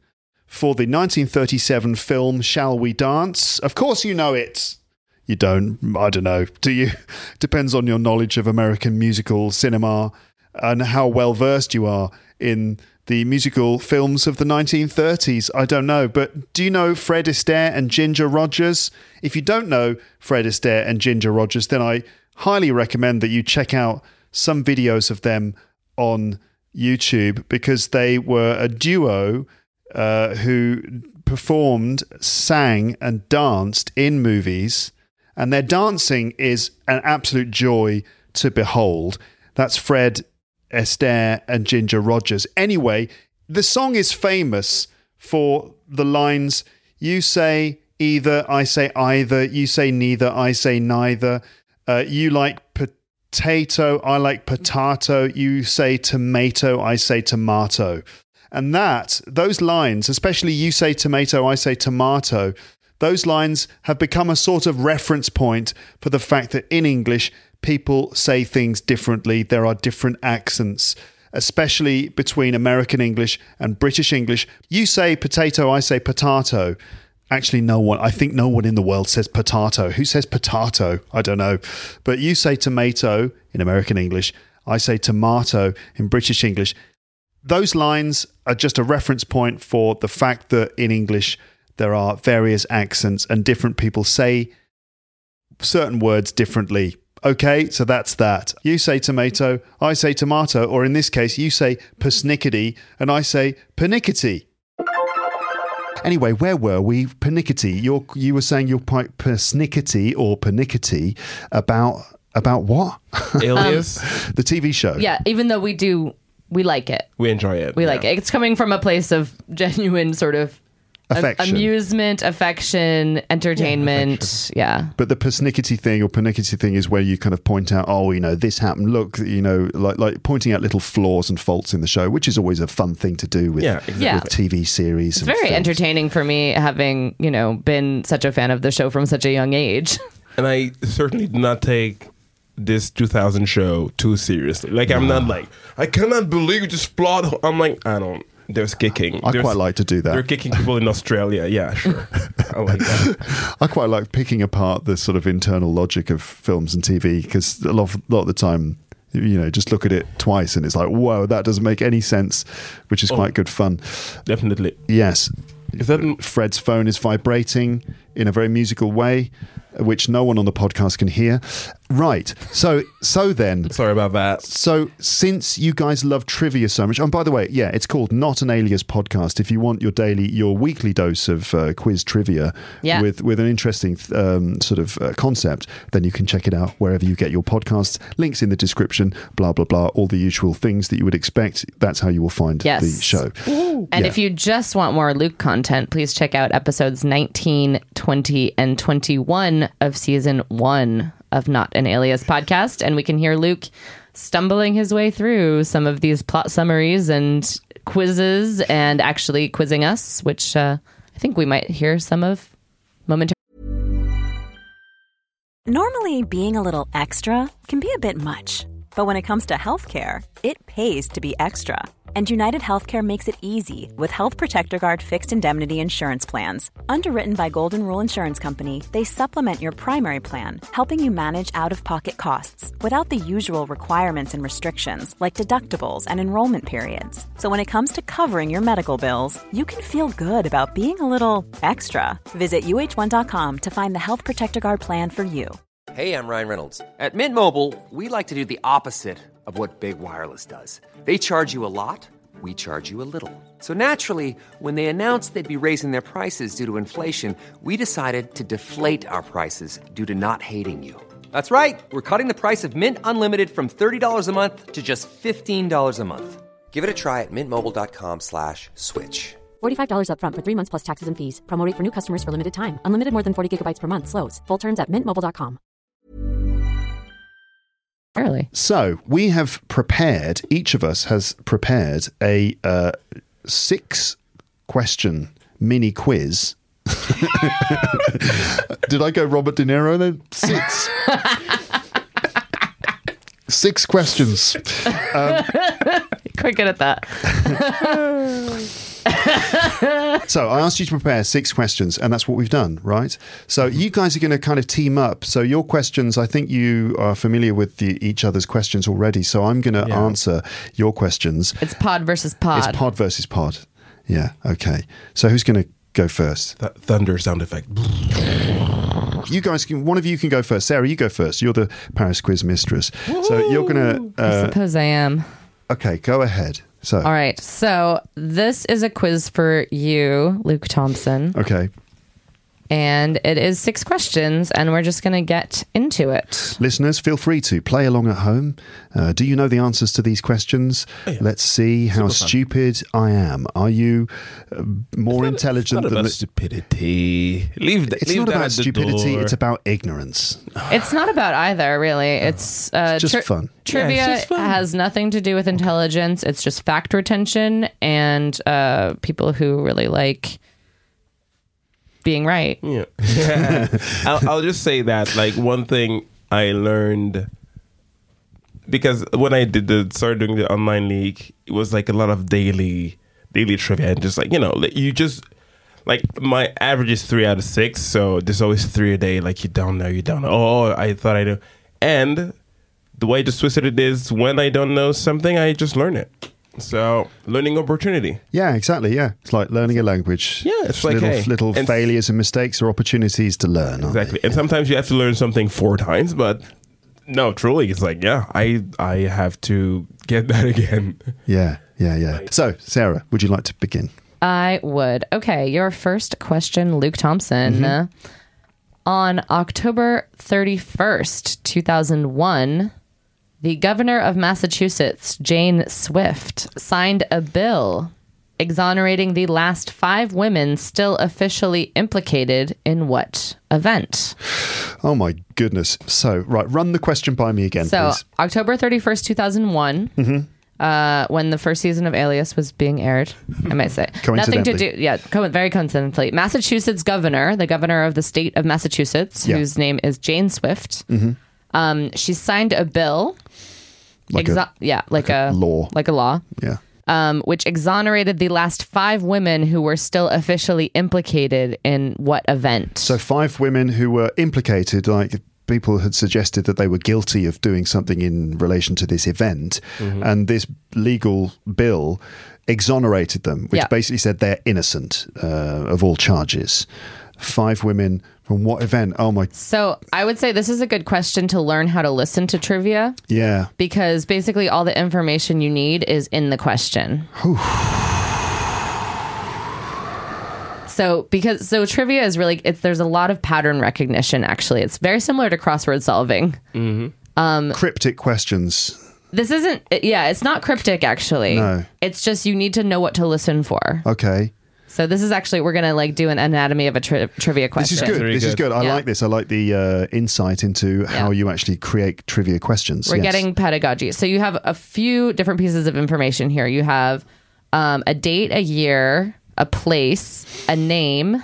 for the 1937 film Shall We Dance? Of course you know it. You don't. I don't know. Do you? Depends on your knowledge of American musical cinema and how well versed you are in the musical films of the 1930s. I don't know. But do you know Fred Astaire and Ginger Rogers? If you don't know Fred Astaire and Ginger Rogers, then I highly recommend that you check out some videos of them on YouTube, because they were a duo who performed, sang and danced in movies, and their dancing is an absolute joy to behold. That's Fred Astaire and Ginger Rogers. Anyway, the song is famous for the lines, you say either, I say either, you say neither, I say neither, you like potato, I like potato, you say tomato, I say tomato. And those lines, especially you say tomato, I say tomato, those lines have become a sort of reference point for the fact that in English, people say things differently. There are different accents, especially between American English and British English. You say potato, I say potato. Actually, I think no one in the world says potato. Who says potato? I don't know. But you say tomato in American English. I say tomato in British English. Those lines are just a reference point for the fact that in English there are various accents and different people say certain words differently. Okay, so that's that. You say tomato, I say tomato, or in this case, you say persnickety and I say pernickety. Anyway, where were we? Pernickety. You were saying you're quite persnickety or pernickety about what? Alias? The TV show. Yeah, even though we like it. We enjoy it. We like it. It's coming from a place of genuine sort of affection. Amusement, affection, entertainment. Yeah. But the persnickety thing or pernickety thing is where you kind of point out, this happened. Look, like pointing out little flaws and faults in the show, which is always a fun thing to do with, with TV series. It's very entertaining for me, having, been such a fan of the show from such a young age. And I certainly do not take this 2000 show too seriously. Like, I'm not like, I cannot believe this plot. I'm like, there's kicking. I quite like to do that. They're kicking people in Australia. Yeah, sure. I like that. I quite like picking apart the sort of internal logic of films and TV, because a lot of the time, just look at it twice and it's like, whoa, that doesn't make any sense, which is quite good fun. Definitely. Yes. Fred's phone is vibrating in a very musical way, which no one on the podcast can hear. Right. So then... Sorry about that. So since you guys love trivia so much... And by the way, it's called Not an Alias Podcast. If you want your weekly dose of quiz trivia with an interesting concept, then you can check it out wherever you get your podcasts. Links in the description, blah, blah, blah, all the usual things that you would expect. That's how you will find the show. And if you just want more Luke content, please check out episodes 19, 20, and 21 of season 1 of Not an Alias Podcast, and we can hear Luke stumbling his way through some of these plot summaries and quizzes, and actually quizzing us, which I think we might hear some of momentarily. Normally, being a little extra can be a bit much, but when it comes to healthcare, it pays to be extra. And United Healthcare makes it easy with Health Protector Guard fixed indemnity insurance plans. Underwritten by Golden Rule Insurance Company, they supplement your primary plan, helping you manage out-of-pocket costs without the usual requirements and restrictions like deductibles and enrollment periods. So when it comes to covering your medical bills, you can feel good about being a little extra. Visit UH1.com to find the Health Protector Guard plan for you. Hey, I'm Ryan Reynolds. At Mint Mobile, we like to do the opposite of what Big Wireless does. They charge you a lot, we charge you a little. So naturally, when they announced they'd be raising their prices due to inflation, we decided to deflate our prices due to not hating you. That's right. We're cutting the price of Mint Unlimited from $30 a month to just $15 a month. Give it a try at mintmobile.com/switch. $45 up front for 3 months plus taxes and fees. Promo rate for new customers for limited time. Unlimited more than 40 gigabytes per month. Slows full terms at mintmobile.com. Early. So we have prepared, each of us has prepared a 6-question mini quiz. Did I go Robert De Niro then? 6. 6 questions. Quite good at that. So I asked you to prepare 6 questions, and that's what we've done, right? So you guys are going to kind of team up. So your questions, I think you are familiar with each other's questions already. So I'm going to answer your questions. It's pod versus pod. It's pod versus pod. Yeah. Okay. So who's going to go first? Thunder sound effect. You guys one of you can go first. Sarah, you go first. You're the Paris quiz mistress. So you're going to... I suppose I am. Okay, go ahead. So, All right. So this is a quiz for you, Luke Thompson. okay. And it is 6 questions, and we're just going to get into it. Listeners, feel free to play along at home. Do you know the answers to these questions? Oh, yeah. Let's see how Super fun. stupid I am. Are you more intelligent It's not than... about stupidity. It's not about stupidity, it's about ignorance. It's not about either, really. It's It's just fun. Trivia Yeah, it's just fun. has nothing to do with intelligence. It's just fact retention and people who really like being right. Yeah. I'll just say that, like, one thing I learned, because when I started doing the online league, it was like a lot of daily trivia, and just like, you just, like, my average is 3 out of 6, so there's always 3 a day. Like, you don't know. Oh, I thought I knew. And the way I just twisted it is, when I don't know something, I just learn it. So, learning opportunity. Yeah, exactly. Yeah. It's like learning a language. Yeah, it's like, little and failures and mistakes are opportunities to learn. aren't Exactly. they? And sometimes you have to learn something 4 times, but no, truly, it's like, I have to get that again. Yeah. So, Sarah, would you like to begin? I would. Okay, your first question, Luke Thompson. Mm-hmm. On October 31st, 2001, the governor of Massachusetts, Jane Swift, signed a bill exonerating the last 5 women still officially implicated in what event? Oh, my goodness. So, right, run the question by me again, So, please. October 31st, 2001, when the first season of Alias was being aired, I might say. Nothing to do, very coincidentally. Massachusetts governor, the governor of the state of Massachusetts, Yeah. whose name is Jane Swift, she signed a bill. Like a law. Like a law. Yeah. Which exonerated the last 5 women who were still officially implicated in what event? So 5 women who were implicated, like people had suggested that they were guilty of doing something in relation to this event, and this legal bill exonerated them, which basically said they're innocent of all charges. 5 women from what event? Oh my... So I would say this is a good question to learn how to listen to trivia. Yeah. Because basically all the information you need is in the question. So trivia is really, there's a lot of pattern recognition, actually. It's very similar to crossword solving. Cryptic questions. This isn't, it's not cryptic, actually. No. It's just you need to know what to listen for. Okay. So this is actually, we're going to do an anatomy of a trivia question. This is good. Very This is good. good. I Yeah. like this. I like the insight into how you actually create trivia questions. We're Yes. getting pedagogy. So you have a few different pieces of information here. You have a date, a year, a place, a name,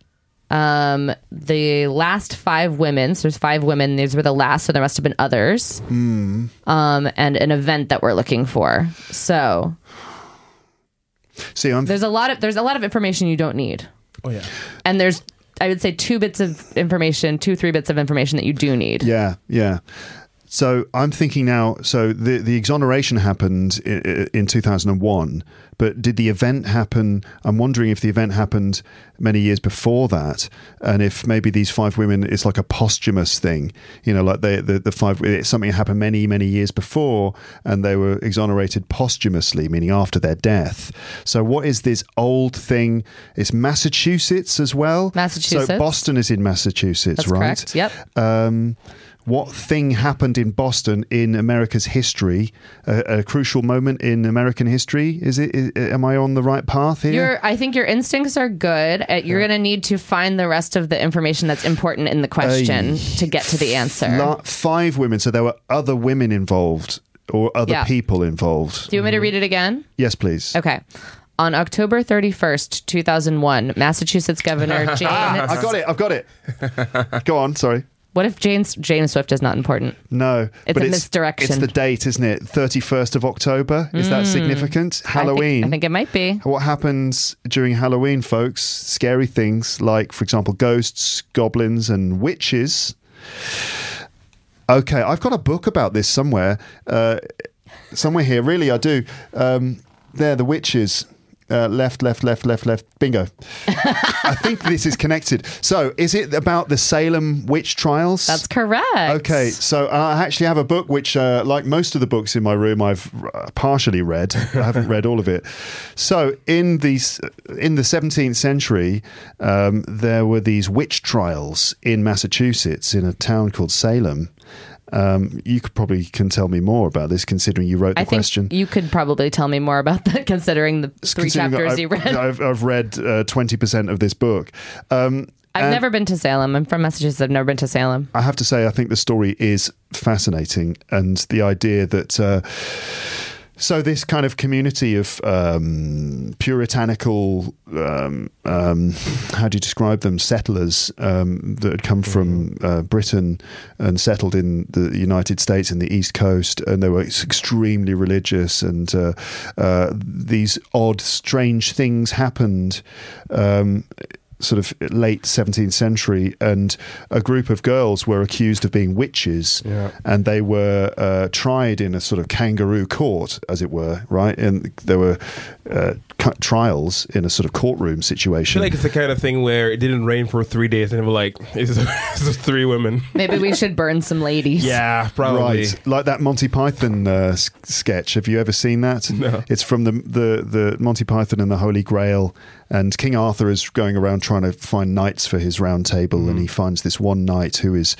the last 5 women. So there's 5 women. These were the last, so there must have been others. And an event that we're looking for. So See, there's a lot of information you don't need. Oh, yeah. And there's, I would say, 3 bits of information that you do need. Yeah. So I'm thinking now, so the exoneration happened in 2001, but did the event happen? I'm wondering if the event happened many years before that, and if maybe these 5 women, it's like a posthumous thing, like the 5, something happened many, many years before, and they were exonerated posthumously, meaning after their death. So what is this old thing? It's Massachusetts as well? Massachusetts. So Boston is in Massachusetts, That's right? correct. Yep. What thing happened in Boston in America's history? A crucial moment in American history? Am I on the right path here? I think your instincts are good. You're going to need to find the rest of the information that's important in the question to get to the answer. 5 women. So there were other women involved or other people involved. Do you want me to read it again? Yes, please. Okay. On October 31st, 2001, Massachusetts Governor Jane... I've got it. Go on. Sorry. What if James Swift is not important? No. It's but a misdirection. It's the date, isn't it? 31st of October. Is that significant? Halloween. I think it might be. What happens during Halloween, folks? Scary things like, for example, ghosts, goblins, and witches. Okay, I've got a book about this somewhere. Somewhere here. Really, I do. There, the witches. Left. Bingo. I think this is connected. So, is it about the Salem witch trials? That's correct. Okay, so I actually have a book which, like most of the books in my room, I've partially read. I haven't read all of it. So, in the 17th century, there were these witch trials in Massachusetts in a town called Salem. You probably can tell me more about this, considering you wrote the question. You could probably tell me more about that, considering the three chapters you read. I've read 20% of this book. I've never been to Salem. I'm from Massachusetts. I've never been to Salem. I have to say, I think the story is fascinating, and the idea that so this kind of community of puritanical, how do you describe them, settlers that had come from Britain and settled in the United States in the East Coast, and they were extremely religious, and these odd, strange things happened. Sort of late 17th century, and a group of girls were accused of being witches, and they were tried in a sort of kangaroo court, as it were, right? And there were trials in a sort of courtroom situation. I feel like it's the kind of thing where it didn't rain for 3 days, and they were like, "This is 3 women." Maybe we should burn some ladies. Yeah, probably. Right, like that Monty Python sketch. Have you ever seen that? No. It's from the Monty Python and the Holy Grail. And King Arthur is going around trying to find knights for his round table, and he finds this one knight who is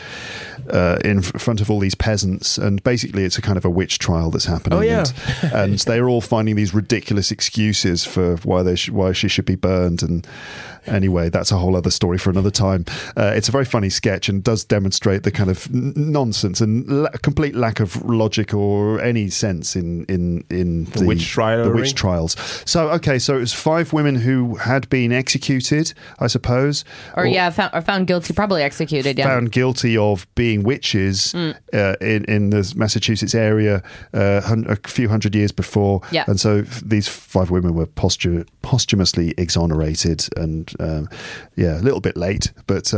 in front of all these peasants, and basically it's a kind of a witch trial that's happening. Oh, yeah. And they're all finding these ridiculous excuses for why she should be burned. And anyway, that's a whole other story for another time. It's a very funny sketch and does demonstrate the kind of nonsense and complete lack of logic or any sense in the witch trial. The witch trials. So it was 5 women who had been executed, I suppose, or found guilty, probably executed. Yeah, found guilty of being witches in the Massachusetts area a few hundred years before. Yeah. And so these 5 women were posthumously exonerated, and a little bit late, but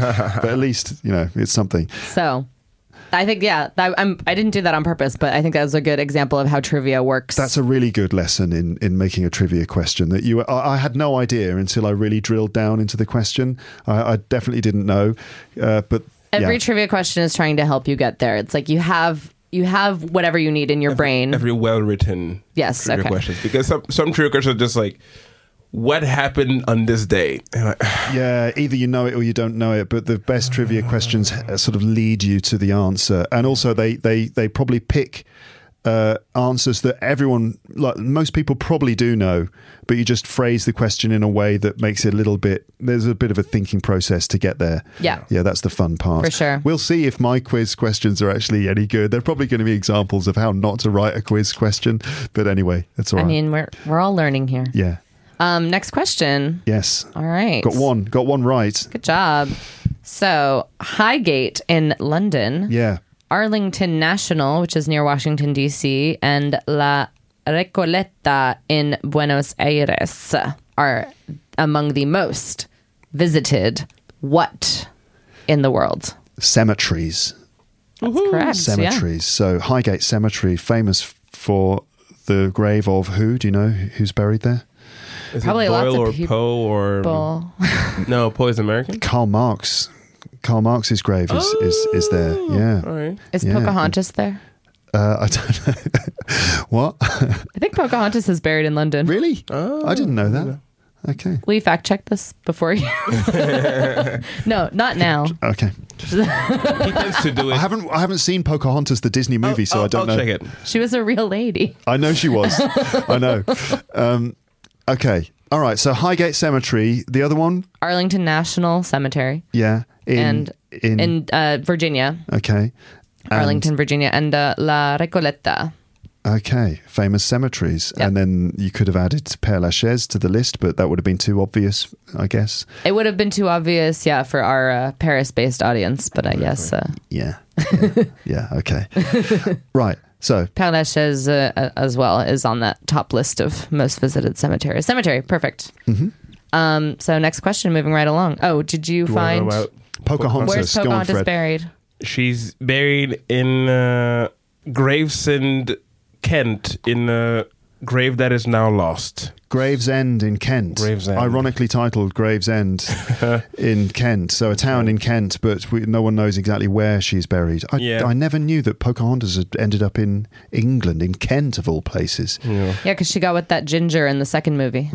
at least it's something. So I think, I didn't do that on purpose, but I think that was a good example of how trivia works. That's a really good lesson in making a trivia question that I had no idea until I really drilled down into the question. I definitely didn't know, but every trivia question is trying to help you get there. It's like you have whatever you need in your brain. Every well-written trivia questions, because some trivia questions are just like, what happened on this day? Yeah, either you know it or you don't know it, but the best trivia questions sort of lead you to the answer. And also they probably pick answers that everyone, like most people, probably do know, but you just phrase the question in a way that makes it there's a bit of a thinking process to get there. Yeah, that's the fun part. For sure. We'll see if my quiz questions are actually any good. They're probably going to be examples of how not to write a quiz question, but anyway, that's all right. I mean, we're all learning here. Yeah. Next question. Yes. All right. Got one right. Good job. So, Highgate in London. Yeah. Arlington National, which is near Washington, D.C., and La Recoleta in Buenos Aires are among the most visited what in the world? Cemeteries. That's correct. Cemeteries. So, Highgate Cemetery, famous for the grave of who? Do you know who's buried there? Is Probably it Doyle lots of or people. Poe or no? Poe is American. Karl Marx. Karl Marx's grave is there. Yeah. All right. Is Pocahontas there? I don't know. What? I think Pocahontas is buried in London. Really? Oh, I didn't know that. Okay. Will you fact check this before you? No, not now. Okay. He tends to do it. I haven't seen Pocahontas, the Disney movie, so I don't know. I'll check it. She was a real lady. I know she was. I know. Okay. All right. So Highgate Cemetery. The other one? Arlington National Cemetery. Yeah. In Virginia. Okay. Arlington, Virginia, and La Recoleta. Okay, famous cemeteries. Yep. And then you could have added Père Lachaise to the list, but that would have been too obvious, I guess. It would have been too obvious, yeah, for our Paris-based audience, but I guess... Yeah. Yeah, okay. Right, so... Père Lachaise as well is on that top list of most visited cemeteries. Cemetery, perfect. Mm-hmm. So next question, moving right along. Oh, did you find... Pocahontas. Where's Go on, Pocahontas Fred. buried? She's buried in Gravesend, Kent, in a grave that is now lost. Gravesend in Kent. Gravesend. Ironically titled Gravesend in Kent. So a town in Kent, but no one knows exactly where she's buried. I never knew that Pocahontas had ended up in England, in Kent of all places. Yeah. Yeah, because she got with that ginger in the second movie.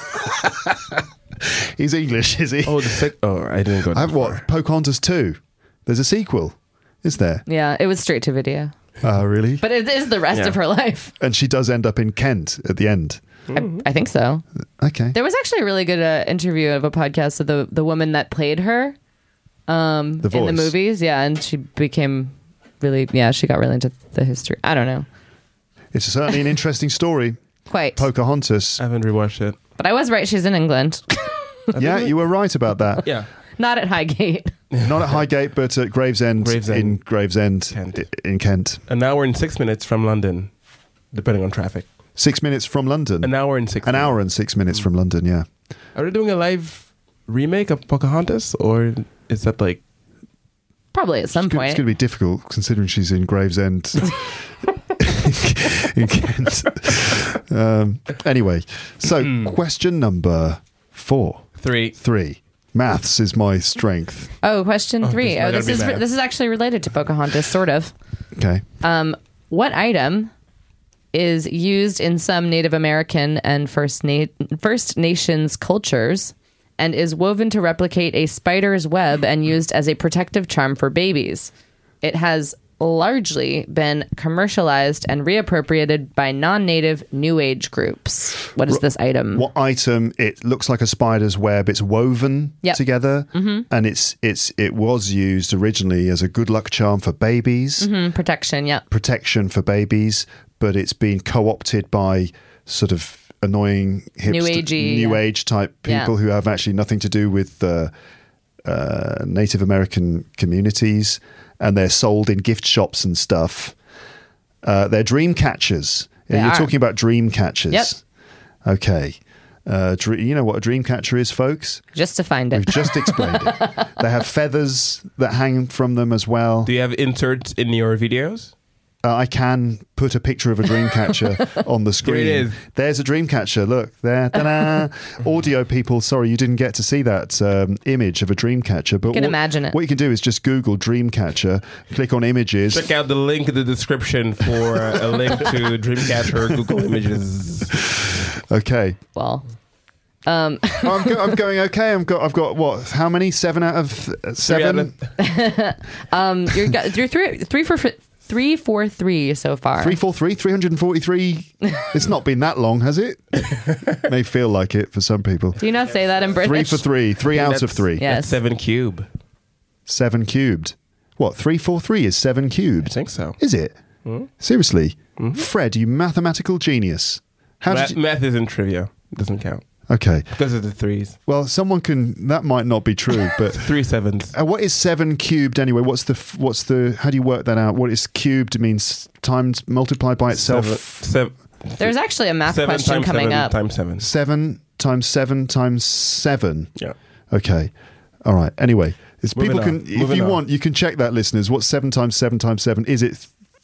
He's English, is he? Oh, I didn't go that far. What? Pocahontas 2? There's a sequel, is there? Yeah, it was straight to video. Oh, really? But it is the rest of her life. And she does end up in Kent at the end. I think so. Okay. There was actually a really good interview of a podcast of the woman that played her in the voice. movies. Yeah, and she became she got really into the history. I don't know. It's certainly an interesting story. Quite. Pocahontas. I haven't rewatched it. But I was right. She's in England. Yeah, you were right about that. Yeah. Not at Highgate. Not at Highgate, but at Gravesend, in Gravesend, Kent. in Kent. An hour and 6 minutes from London, depending on traffic. 6 minutes from London. An hour and 6 An minutes. hour and 6 minutes from London, yeah. Are they doing a live remake of Pocahontas, or is that like... Probably at some It's point. going to be difficult considering she's in Gravesend in Kent. Anyway, so question number 4. 3. Maths is my strength. Oh, question 3. this is not Oh, this gonna is be math. this is actually related to Pocahontas, sort of. Okay. What item is used in some Native American and First Nations cultures and is woven to replicate a spider's web and used as a protective charm for babies? It has largely been commercialized and reappropriated by non-native New Age groups. What is this item? What item? It looks like a spider's web. It's woven Yep. together, and it was used originally as a good luck charm for babies, Protection, yeah. protection for babies, but it's been co-opted by sort of annoying New agey, New yeah. Age type people Yeah. who have actually nothing to do with Native American communities, and they're sold in gift shops and stuff. They're dream catchers. They You're are. talking about dream catchers. Yep. Okay. You know what a dream catcher is, folks? Just to find We've it. just explained it. They have feathers that hang from them as well. Do you have inserts in your videos? I can put a picture of a dream catcher on the screen. Here it is. There's a dream catcher. Look there. Ta-da. Audio people, sorry you didn't get to see that image of a dream catcher. But You can imagine it. What you can do is just Google dream catcher, click on images. Check out the link in the description for a link to Dreamcatcher Google Images. Okay. Well, I'm going okay. I've got what? How many? 7 out of 7? you're 3 for 3 so far. 343, 343. It's not been that long, has it? May feel like it for some people. Do you not say that in British? 3 for 3. 3 out of 3. Yeah. That's 7 cube. 7 cubed. What? 343 is 7 I cubed. think so. Is it? Seriously? Fred, you mathematical genius. How did you... Math isn't trivia. It doesn't count. Okay. Because of the 3s. Well, someone can... That might not be true, but... 3 7s. What is 7 cubed anyway? What's the... How do you work that out? What is cubed means times multiplied by itself? There's actually a math 7 question times coming 7 up. times 7. 7 times 7 times 7. Yeah. Okay. All right. Anyway, it's Moving people on. can... If Moving you on. want, you can check that, listeners. What's 7 times 7 times 7? Is it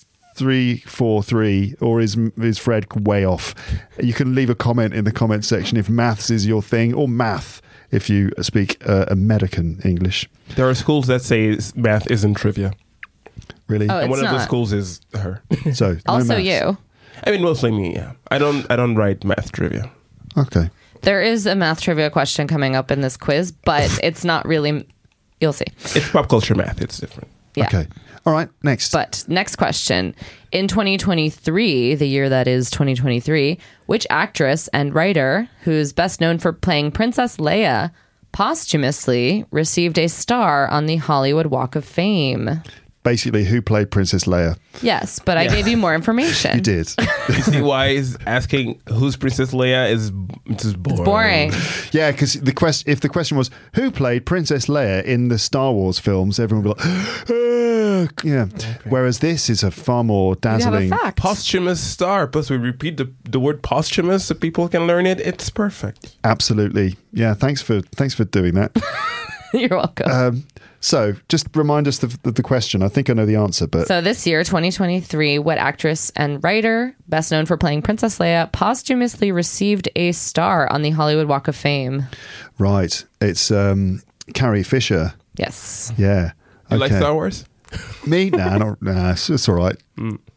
343 or is Fred way off? You can leave a comment in the comment section if maths is your thing, or math if you speak American English. There are schools that say math isn't trivia. Really? Oh, And one it's of the not. schools is her. So no Also maths. you. I mean, mostly me, yeah. I don't write math trivia. Okay. There is a math trivia question coming up in this quiz, but it's not really... You'll see. It's pop culture math. It's different. Yeah. Okay. All right. Next. But next question. In 2023, the year that is 2023, which actress and writer, who's best known for playing Princess Leia, posthumously received a star on the Hollywood Walk of Fame? basically who played Princess Leia. Yes, but I gave you more information. You did. You see why he's asking who's Princess Leia is just boring. It's boring. Yeah, because if the question was who played Princess Leia in the Star Wars films, everyone would be like, yeah. Okay. Whereas this is a far more You have dazzling. a fact. Posthumous star. Plus, we repeat the word posthumous so people can learn it. It's perfect. Absolutely. Yeah. Thanks for doing that. You're welcome. So, just remind us of the question. I think I know the answer, but So this year, 2023, what actress and writer, best known for playing Princess Leia, posthumously received a star on the Hollywood Walk of Fame? right, it's Carrie Fisher. Yes. Yeah. You like Star Wars? Me? Nah, it's all right.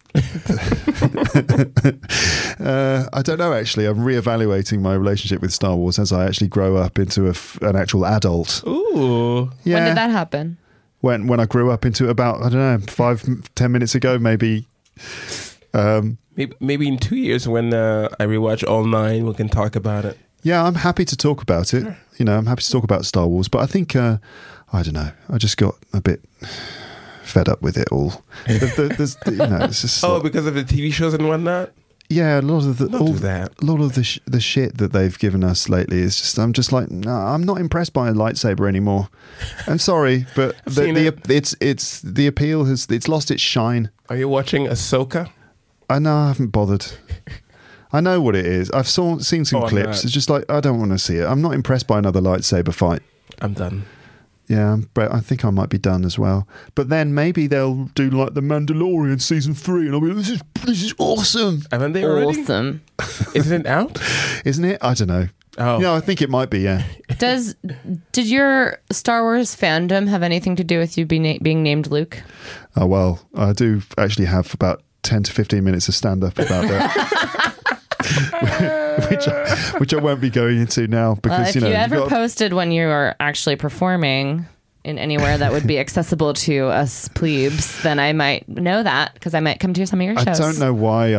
I don't know, actually. I'm reevaluating my relationship with Star Wars as I actually grow up into an actual adult. Ooh. Yeah. When did that happen? When I grew up into about, I don't know, 5-10 minutes ago, maybe. Maybe in 2 years when I rewatch all 9, we can talk about it. Yeah, I'm happy to talk about it. You know, I'm happy to talk about Star Wars, but I think, I don't know, I just got a bit fed up with it all. It's just Because of the TV shows and whatnot? yeah, a lot of the Don't do that. a lot of the shit that they've given us lately is just I'm just like, no, I'm not impressed by a lightsaber anymore. I'm sorry, but it's the appeal it's lost its shine. Are you watching Ahsoka? I know I haven't bothered. I know what it is. I've seen some I'm clips. not. It's just like I don't want to see it. I'm not impressed by another lightsaber fight. I'm done. Yeah, but I think I might be done as well. But then maybe they'll do like The Mandalorian season 3, and I'll be like, this is awesome, Haven't they already? Awesome. Isn't it out? isn't it? I don't know. Oh. Yeah, I think it might be. Yeah. Did your Star Wars fandom have anything to do with you being named Luke? Oh well, I do actually have about 10 to 15 minutes of stand up about that. which I won't be going into now because If you you've ever got- posted when you are actually performing in anywhere that would be accessible to us plebes, then I might know that because I might come to some of your I shows. don't know why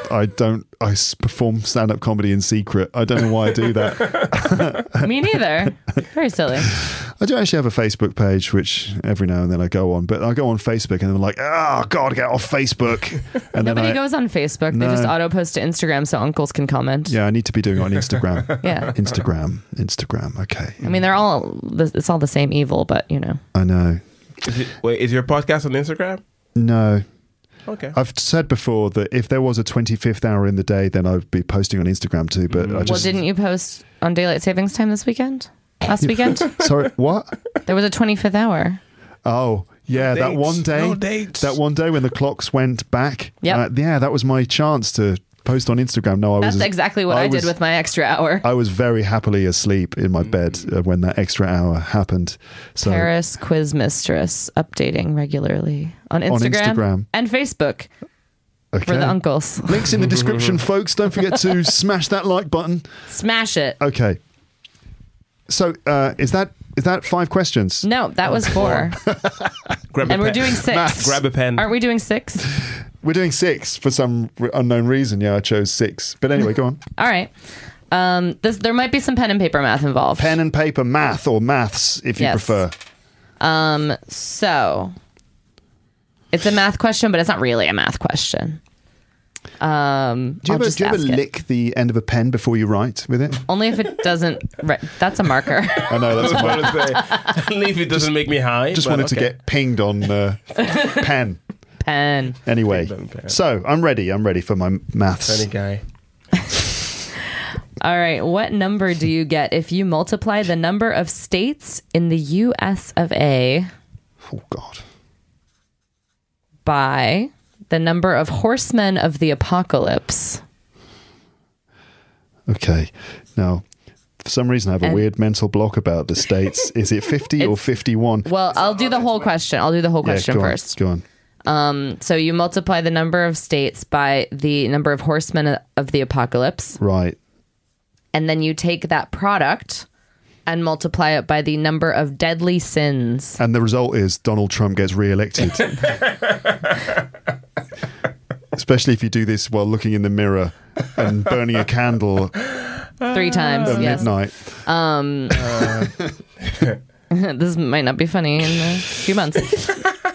I perform stand up comedy in secret. I don't know why I do that. Me neither. Very silly. I do actually have a Facebook page, which every now and then I go on, but I go on Facebook and I'm like, oh God, get off Facebook. And Nobody then goes on Facebook. They No. just auto post to Instagram so uncles can comment. yeah, I need to be doing it on Instagram. Yeah. Instagram. Okay. I mean, it's all the same evil, but you know. I know. Is your podcast on Instagram? No. Okay. I've said before that if there was a 25th hour in the day, then I'd be posting on Instagram too. But I just Well, didn't you post on daylight savings time this weekend? Last weekend? Sorry, what? There was a 25th hour. Oh, yeah, that dates. one day. No dates. That one day when the clocks went back. Yep. Yeah, that was my chance to post on Instagram. No, That's exactly what I did with my extra hour. I was very happily asleep in my bed when that extra hour happened. So Paris quiz mistress updating regularly on Instagram, and Facebook okay. for the uncles. Links in the description, folks. Don't forget to smash that like button. Smash it. Okay. So is that 5 questions? No, that was 4. Grab a And we're pen. doing 6. Maths. Grab a pen. Aren't we doing 6? We're doing 6 for some unknown reason. Yeah, I chose 6. But anyway, go on. All right. There might be some pen and paper math involved. Pen and paper math or maths, if you Yes. prefer. So it's a math question, but it's not really a math question. Do you ever lick the end of a pen before you write with it? Only if it doesn't. Right, that's a marker. I know that's I a was going to say, only if it doesn't make me high. just but wanted to okay. get pinged on pen. Pen. Anyway, Pinged on pen. so I'm ready for my maths. Funny guy. All right. What number do you get if you multiply the number of states in the U.S. of A Oh God. by the number of horsemen of the apocalypse? Okay. Now, for some reason, I have a And- weird mental block about the states. Is it 50 or 51? Well, I'll do the whole question. Go First. On, go on. So you multiply the number of states by the number of horsemen of the apocalypse, Right. and then you take that product and multiply it by the number of deadly sins. And the result is Donald Trump gets re-elected. Especially if you do this while looking in the mirror and burning a candle 3 times. at Yes. midnight. This might not be funny in a few months.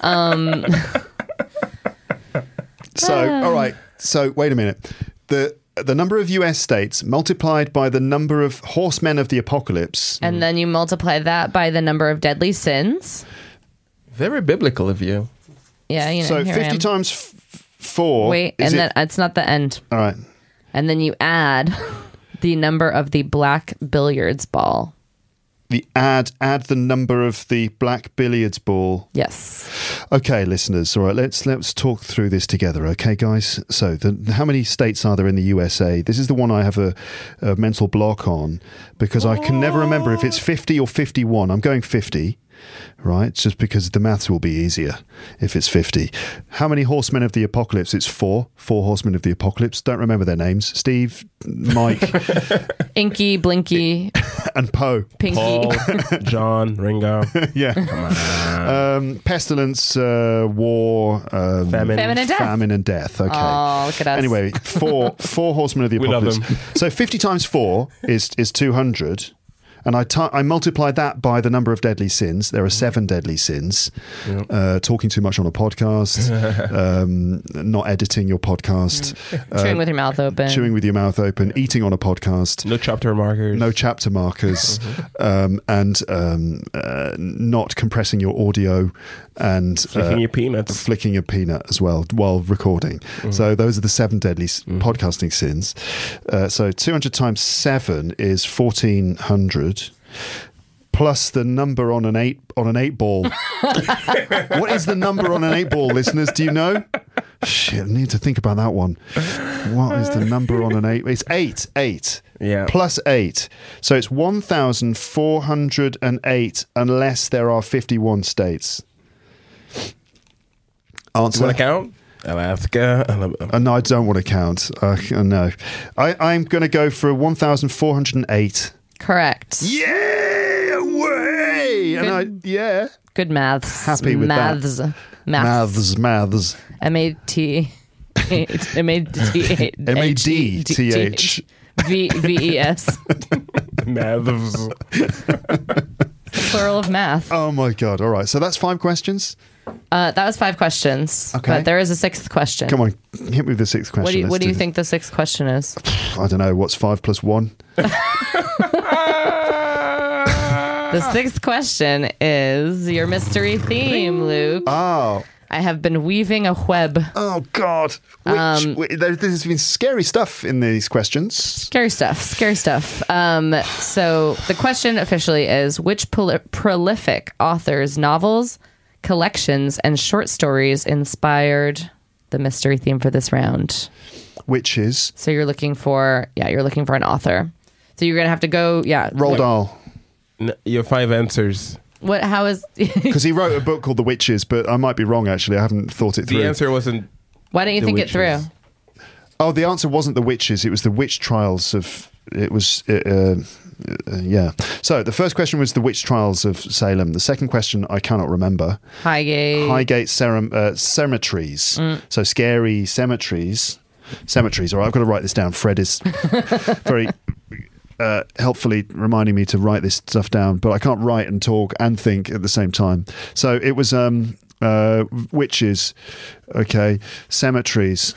So, all right. So, wait a minute. The number of US states multiplied by the number of horsemen of the apocalypse. And then you multiply that by the number of deadly sins. Very biblical of you. Yeah, you know. So here I 50 am. times 4. Wait, and then it's not the end. All right. And then you add the number of the black billiards ball. Add the number of the black billiards ball. Yes. Okay, listeners. All right, let's talk through this together. Okay, guys. So, how many states are there in the USA? This is the one I have a mental block on because I can never remember if it's 50 or 51. I'm going 50. Right, just because the maths will be easier if it's 50. How many horsemen of the apocalypse? It's 4 horsemen of the apocalypse. Don't remember their names. Steve, Mike, Inky, Blinky, and Poe. Pinky. Paul, John, Ringo. Yeah. Pestilence, war, Famine Famine and death. famine and death. Okay. Oh, look at us. Anyway, four horsemen of the We love apocalypse. them. So 50 times 4 is 200. And I multiplied that by the number of deadly sins. There are 7 deadly sins. Talking too much on a podcast, not editing your podcast, Chewing with your mouth open. chewing with your mouth open, eating on a podcast, No chapter markers. no chapter markers, and not compressing your audio and Flicking your peanuts. flicking a peanut as well while recording. So those are the 7 deadly podcasting sins. So 200 times 7 is 1400. Plus the number on an 8 ball. What is the number on an 8 ball, listeners? Do you know? Shit, I need to think about that one. What is the number on an 8? It's 8. Yeah. Plus 8. So it's 1,408 unless there are 51 states. Answer. You want to count? Alaska. No, I don't want to count. No. I'm going to go for 1,408. Correct. Yeah, way! Good. Good maths. Happy with that. Maths. Maths. M-A-T. M-A-D-T-H. M-A-D-T-H. V-E-S. Maths. Plural of math. Oh my God. All right. So that's 5 questions. That was 5 questions. Okay. But there is a 6th question. Come on. Hit me with the 6th question. What do you think the 6th question is? I don't know. What's 5 plus 1? The 6th question is your mystery theme, Luke. Oh. I have been weaving a web. Oh God. There's been scary stuff in these questions. Scary stuff. So the question officially is, which prolific authors' novels, collections, and short stories inspired the mystery theme for this round? Witches. So you're looking for an author. So you're going to have to go, Roald Dahl. Your 5 answers. How is... Because he wrote a book called The Witches, but I might be wrong, actually. I haven't thought it through. The answer wasn't. Why don't you The think Witches. it through? Oh, the answer wasn't The Witches. It was The Witch Trials of... It was... yeah. So the first question was The Witch Trials of Salem. The second question I cannot remember. Highgate Cemeteries. So scary cemeteries. Cemeteries. All right, I've got to write this down. Fred is very helpfully reminding me to write this stuff down, but I can't write and talk and think at the same time. So it was witches. Okay. Cemeteries.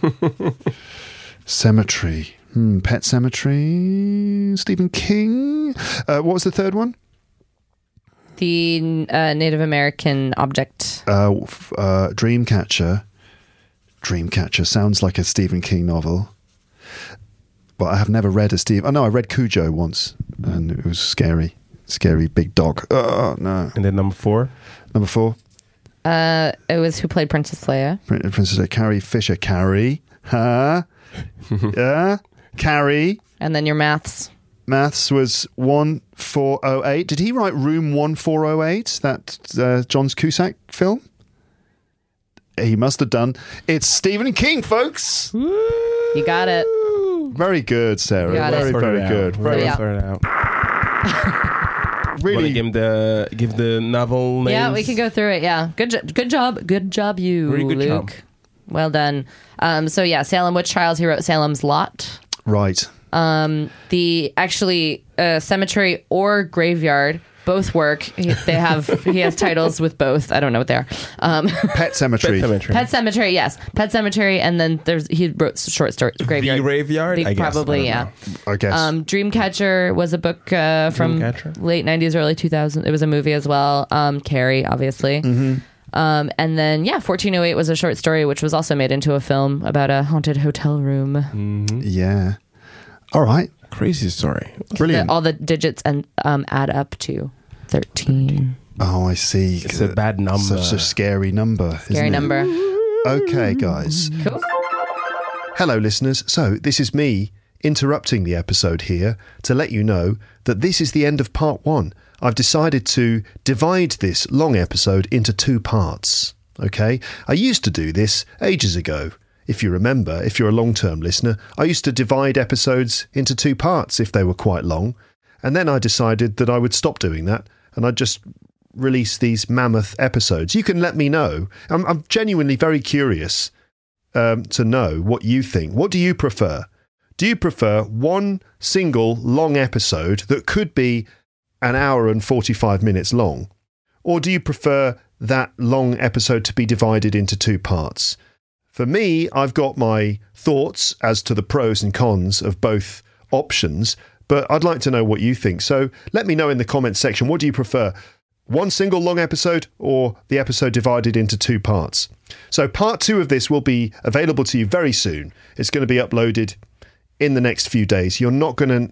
Cemetery. Pet Cemetery. Stephen King. What was the third one? The Native American object. Dreamcatcher. Dreamcatcher sounds like a Stephen King novel. But I have never read a Steve. Oh no, I read Cujo once, and it was scary. Scary big dog. Oh no. And then number 4. Number 4. It was who played Princess Leia. Princess Carrie Fisher. Carrie. Huh? Yeah. Carrie. And then your maths. Maths was 1408. Did he write Room 1408? That John Cusack film? He must have done. It's Stephen King, folks. You got it. Very good, Sarah. Got it. Very good. Very Yeah. Sort it out. really. Give the novel names. Yeah, we can go through it. Yeah, good job, you, Very good Luke. job. Well done. So yeah, Salem Witch Trials. He wrote Salem's Lot. Right. The cemetery or graveyard Both work. He has titles with both. I don't know what they are. Pet Sematary. Pet Sematary, yes. Pet Sematary, and then he wrote short stories. Graveyard. The Graveyard? I guess. Probably, I guess. Dreamcatcher was a book from late 90s, early 2000s. It was a movie as well. Carrie, obviously. Mm-hmm. And then, 1408 was a short story, which was also made into a film about a haunted hotel room. Mm-hmm. Yeah. All right. Crazy story. Brilliant. All the digits and add up to 13. Oh, I see. It's a bad number. Such a scary number. Scary number. Okay, guys. Cool. Hello, listeners. So, this is me interrupting the episode here to let you know that this is the end of part 1. I've decided to divide this long episode into 2 parts. Okay? I used to do this ages ago. If you remember, if you're a long-term listener, I used to divide episodes into 2 parts if they were quite long. And then I decided that I would stop doing that and I'd just release these mammoth episodes. You can let me know. I'm genuinely very curious to know what you think. What do you prefer? Do you prefer one single long episode that could be an hour and 45 minutes long? Or do you prefer that long episode to be divided into 2 parts? For me, I've got my thoughts as to the pros and cons of both options, but I'd like to know what you think. So let me know in the comments section, what do you prefer? One single long episode or the episode divided into 2 parts? So part 2 of this will be available to you very soon. It's going to be uploaded in the next few days. You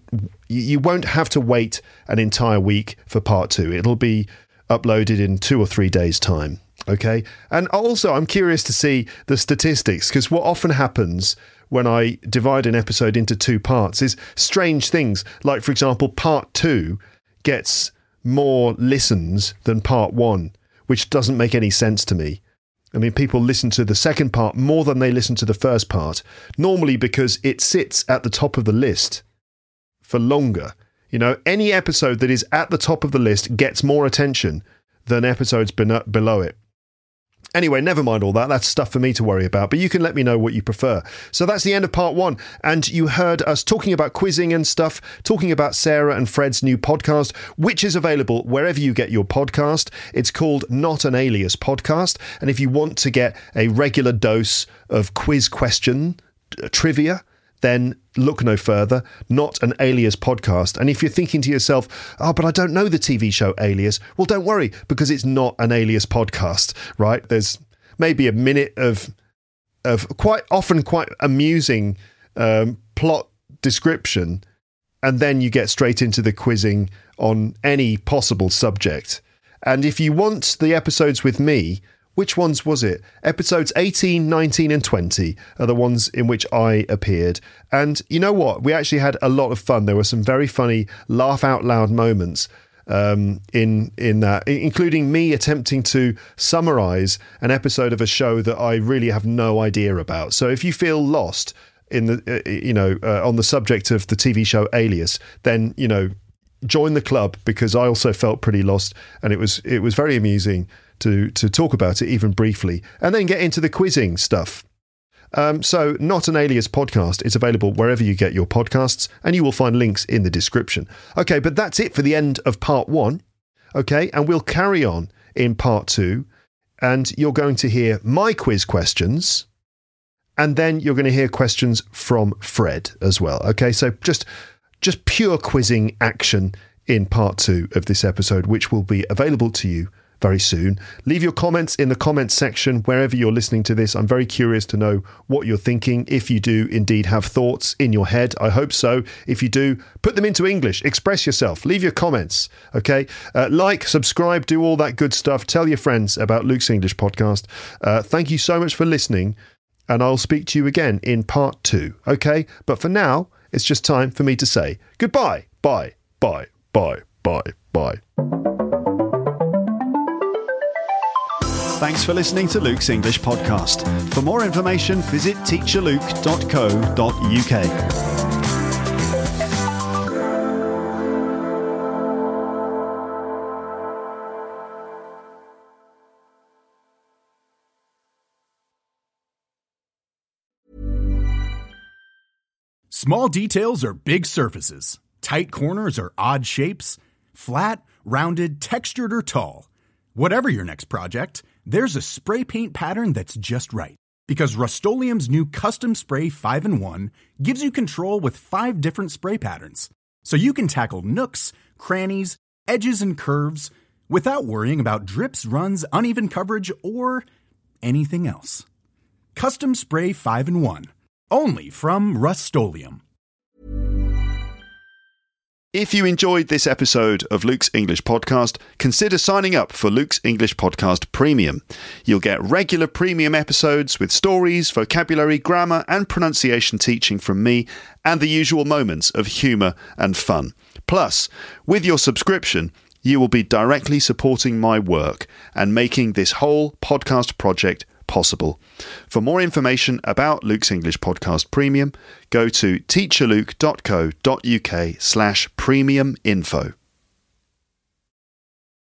won't have to wait an entire week for part 2. It'll be uploaded in 2 or 3 days' time. Okay. And also, I'm curious to see the statistics, because what often happens when I divide an episode into 2 parts is strange things. Like, for example, part 2 gets more listens than part 1, which doesn't make any sense to me. I mean, people listen to the second part more than they listen to the first part, normally because it sits at the top of the list for longer. You know, any episode that is at the top of the list gets more attention than episodes below it. Anyway, never mind all that. That's stuff for me to worry about, but you can let me know what you prefer. So that's the end of part 1. And you heard us talking about quizzing and stuff, talking about Sarah and Fred's new podcast, which is available wherever you get your podcast. It's called Not an Alias Podcast. And if you want to get a regular dose of quiz question trivia, then look no further. Not an Alias Podcast. And if you're thinking to yourself, oh, but I don't know the TV show Alias, well, don't worry, because it's not an Alias podcast, right? There's maybe a minute of quite often quite amusing plot description, and then you get straight into the quizzing on any possible subject. And if you want the episodes with me, which ones was it? Episodes 18, 19 and 20 are the ones in which I appeared. And you know what? We actually had a lot of fun. There were some very funny laugh out loud moments in that, including me attempting to summarize an episode of a show that I really have no idea about. So if you feel lost in the on the subject of the TV show Alias, then join the club, because I also felt pretty lost, and it was very amusing to talk about it even briefly, and then get into the quizzing stuff. So Not an Alias Podcast is available wherever you get your podcasts, and you will find links in the description. Okay, but that's it for the end of part 1. Okay, and we'll carry on in part 2, and you're going to hear my quiz questions, and then you're going to hear questions from Fred as well. Okay, so just pure quizzing action in part 2 of this episode, which will be available to you very soon. Leave your comments in the comments section wherever you're listening to this. I'm very curious to know what you're thinking. If you do indeed have thoughts in your head, I hope so. If you do, put them into English. Express yourself. Leave your comments. Okay? Like, subscribe, do all that good stuff. Tell your friends about Luke's English Podcast. Thank you so much for listening, and I'll speak to you again in part 2. Okay? But for now, it's just time for me to say goodbye. Bye. Bye. Bye. Bye. Bye. Thanks for listening to Luke's English Podcast. For more information, visit teacherluke.co.uk. Small details are big surfaces. Tight corners are odd shapes. Flat, rounded, textured, or tall. Whatever your next project, there's a spray paint pattern that's just right. Because Rust-Oleum's new Custom Spray 5-in-1 gives you control with 5 different spray patterns. So you can tackle nooks, crannies, edges, and curves without worrying about drips, runs, uneven coverage, or anything else. Custom Spray 5-in-1. Only from Rust-Oleum. If you enjoyed this episode of Luke's English Podcast, consider signing up for Luke's English Podcast Premium. You'll get regular premium episodes with stories, vocabulary, grammar, and pronunciation teaching from me, and the usual moments of humour and fun. Plus, with your subscription, you will be directly supporting my work and making this whole podcast project possible. For more information about Luke's English Podcast Premium, go to teacherluke.co.uk/premium info.